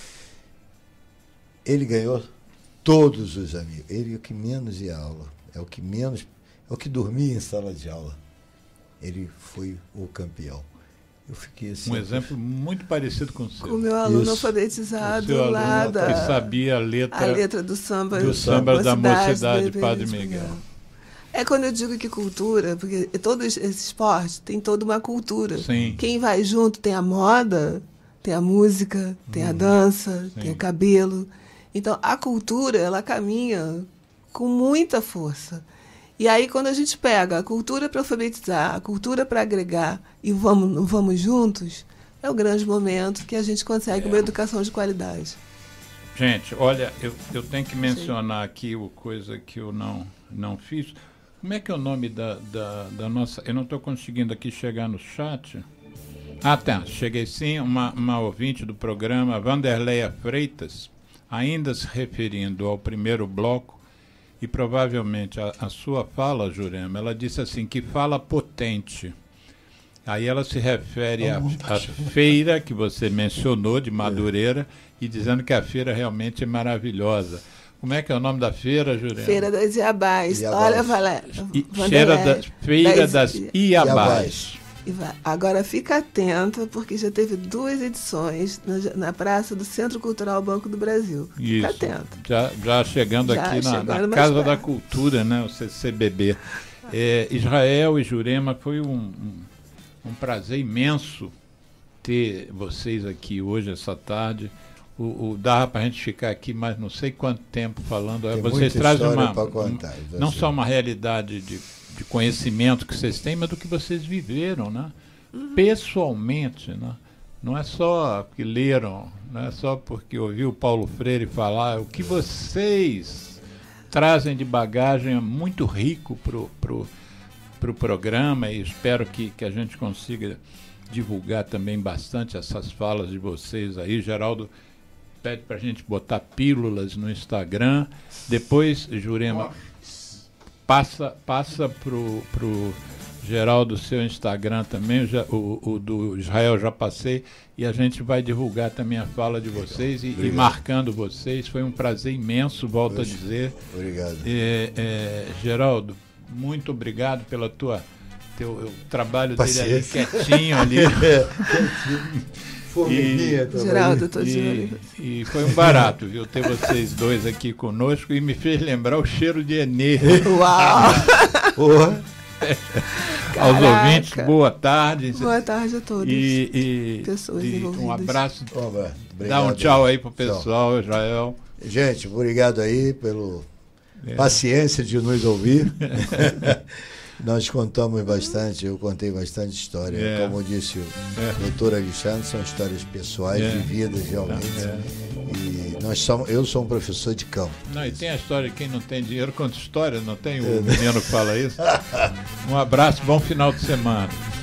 Ele ganhou todos os amigos. Ele é o que menos ia à aula. É o que dormia em sala de aula. Ele foi o campeão. Eu fiquei assim... Um exemplo muito parecido com o seu. O meu aluno alfabetizado lá que sabia a letra do samba. Do samba da Mocidade de Padre Miguel. É quando eu digo que cultura, porque todo esse esporte tem toda uma cultura. Sim. Quem vai junto tem a moda, tem a música, tem a dança, tem o cabelo. Então, a cultura, ela caminha com muita força. E aí, quando a gente pega a cultura para alfabetizar, a cultura para agregar e vamos juntos, é o grande momento que a gente consegue uma educação de qualidade. Gente, olha, eu tenho que mencionar aqui uma coisa que eu não fiz. Como é que é o nome da nossa... Eu não estou conseguindo aqui chegar no chat. Ah, tá. Cheguei sim. Uma ouvinte do programa, Vanderleia Freitas, ainda se referindo ao primeiro bloco, e provavelmente a sua fala, Jurema, ela disse assim, que fala potente. Aí ela se refere à feira que você mencionou, de Madureira, e dizendo que a feira realmente é maravilhosa. Como é que é o nome da feira, Jurema? Feira das Iabás. Olha, Valéria. Feira das Iabás. Agora fica atenta, porque já teve 2 edições na Praça do Centro Cultural Banco do Brasil. Fica atento. Já chegando aqui na Casa da Cultura, né, o CCBB. Israel e Jurema, foi um prazer imenso ter vocês aqui hoje, essa tarde. Dava para a gente ficar aqui mais não sei quanto tempo falando. Vocês trazem não só uma realidade de conhecimento que vocês têm, mas do que vocês viveram, né? Pessoalmente, né? Não é só que leram, não é só porque ouviu o Paulo Freire falar. O que vocês trazem de bagagem é muito rico pro programa, e espero que a gente consiga divulgar também bastante essas falas de vocês aí. Geraldo pede para a gente botar pílulas no Instagram. Depois, Jurema, passa pro Geraldo o seu Instagram também, o do Israel já passei, e a gente vai divulgar também a fala de vocês e marcando vocês. Foi um prazer imenso, volto a dizer. Obrigado. Geraldo, muito obrigado pela teu trabalho dele ali, quietinho ali. Formiguinha também. Geraldo, tô de olho. E foi um barato, viu, ter vocês dois aqui conosco, e me fez lembrar o cheiro de Enê. Uau! Aos ouvintes, boa tarde. Boa tarde a todos. Pessoas envolvidas. Um abraço. Dá um tchau aí pro pessoal, Israel. Gente, obrigado aí pela paciência de nos ouvir. Nós contamos bastante, eu contei bastante história. Como disse o doutor Alexandre, são histórias pessoais, vividas realmente. E eu sou um professor de campo. Não, e tem a história de quem não tem dinheiro conta história, não tem o menino que fala isso? Um abraço, bom final de semana.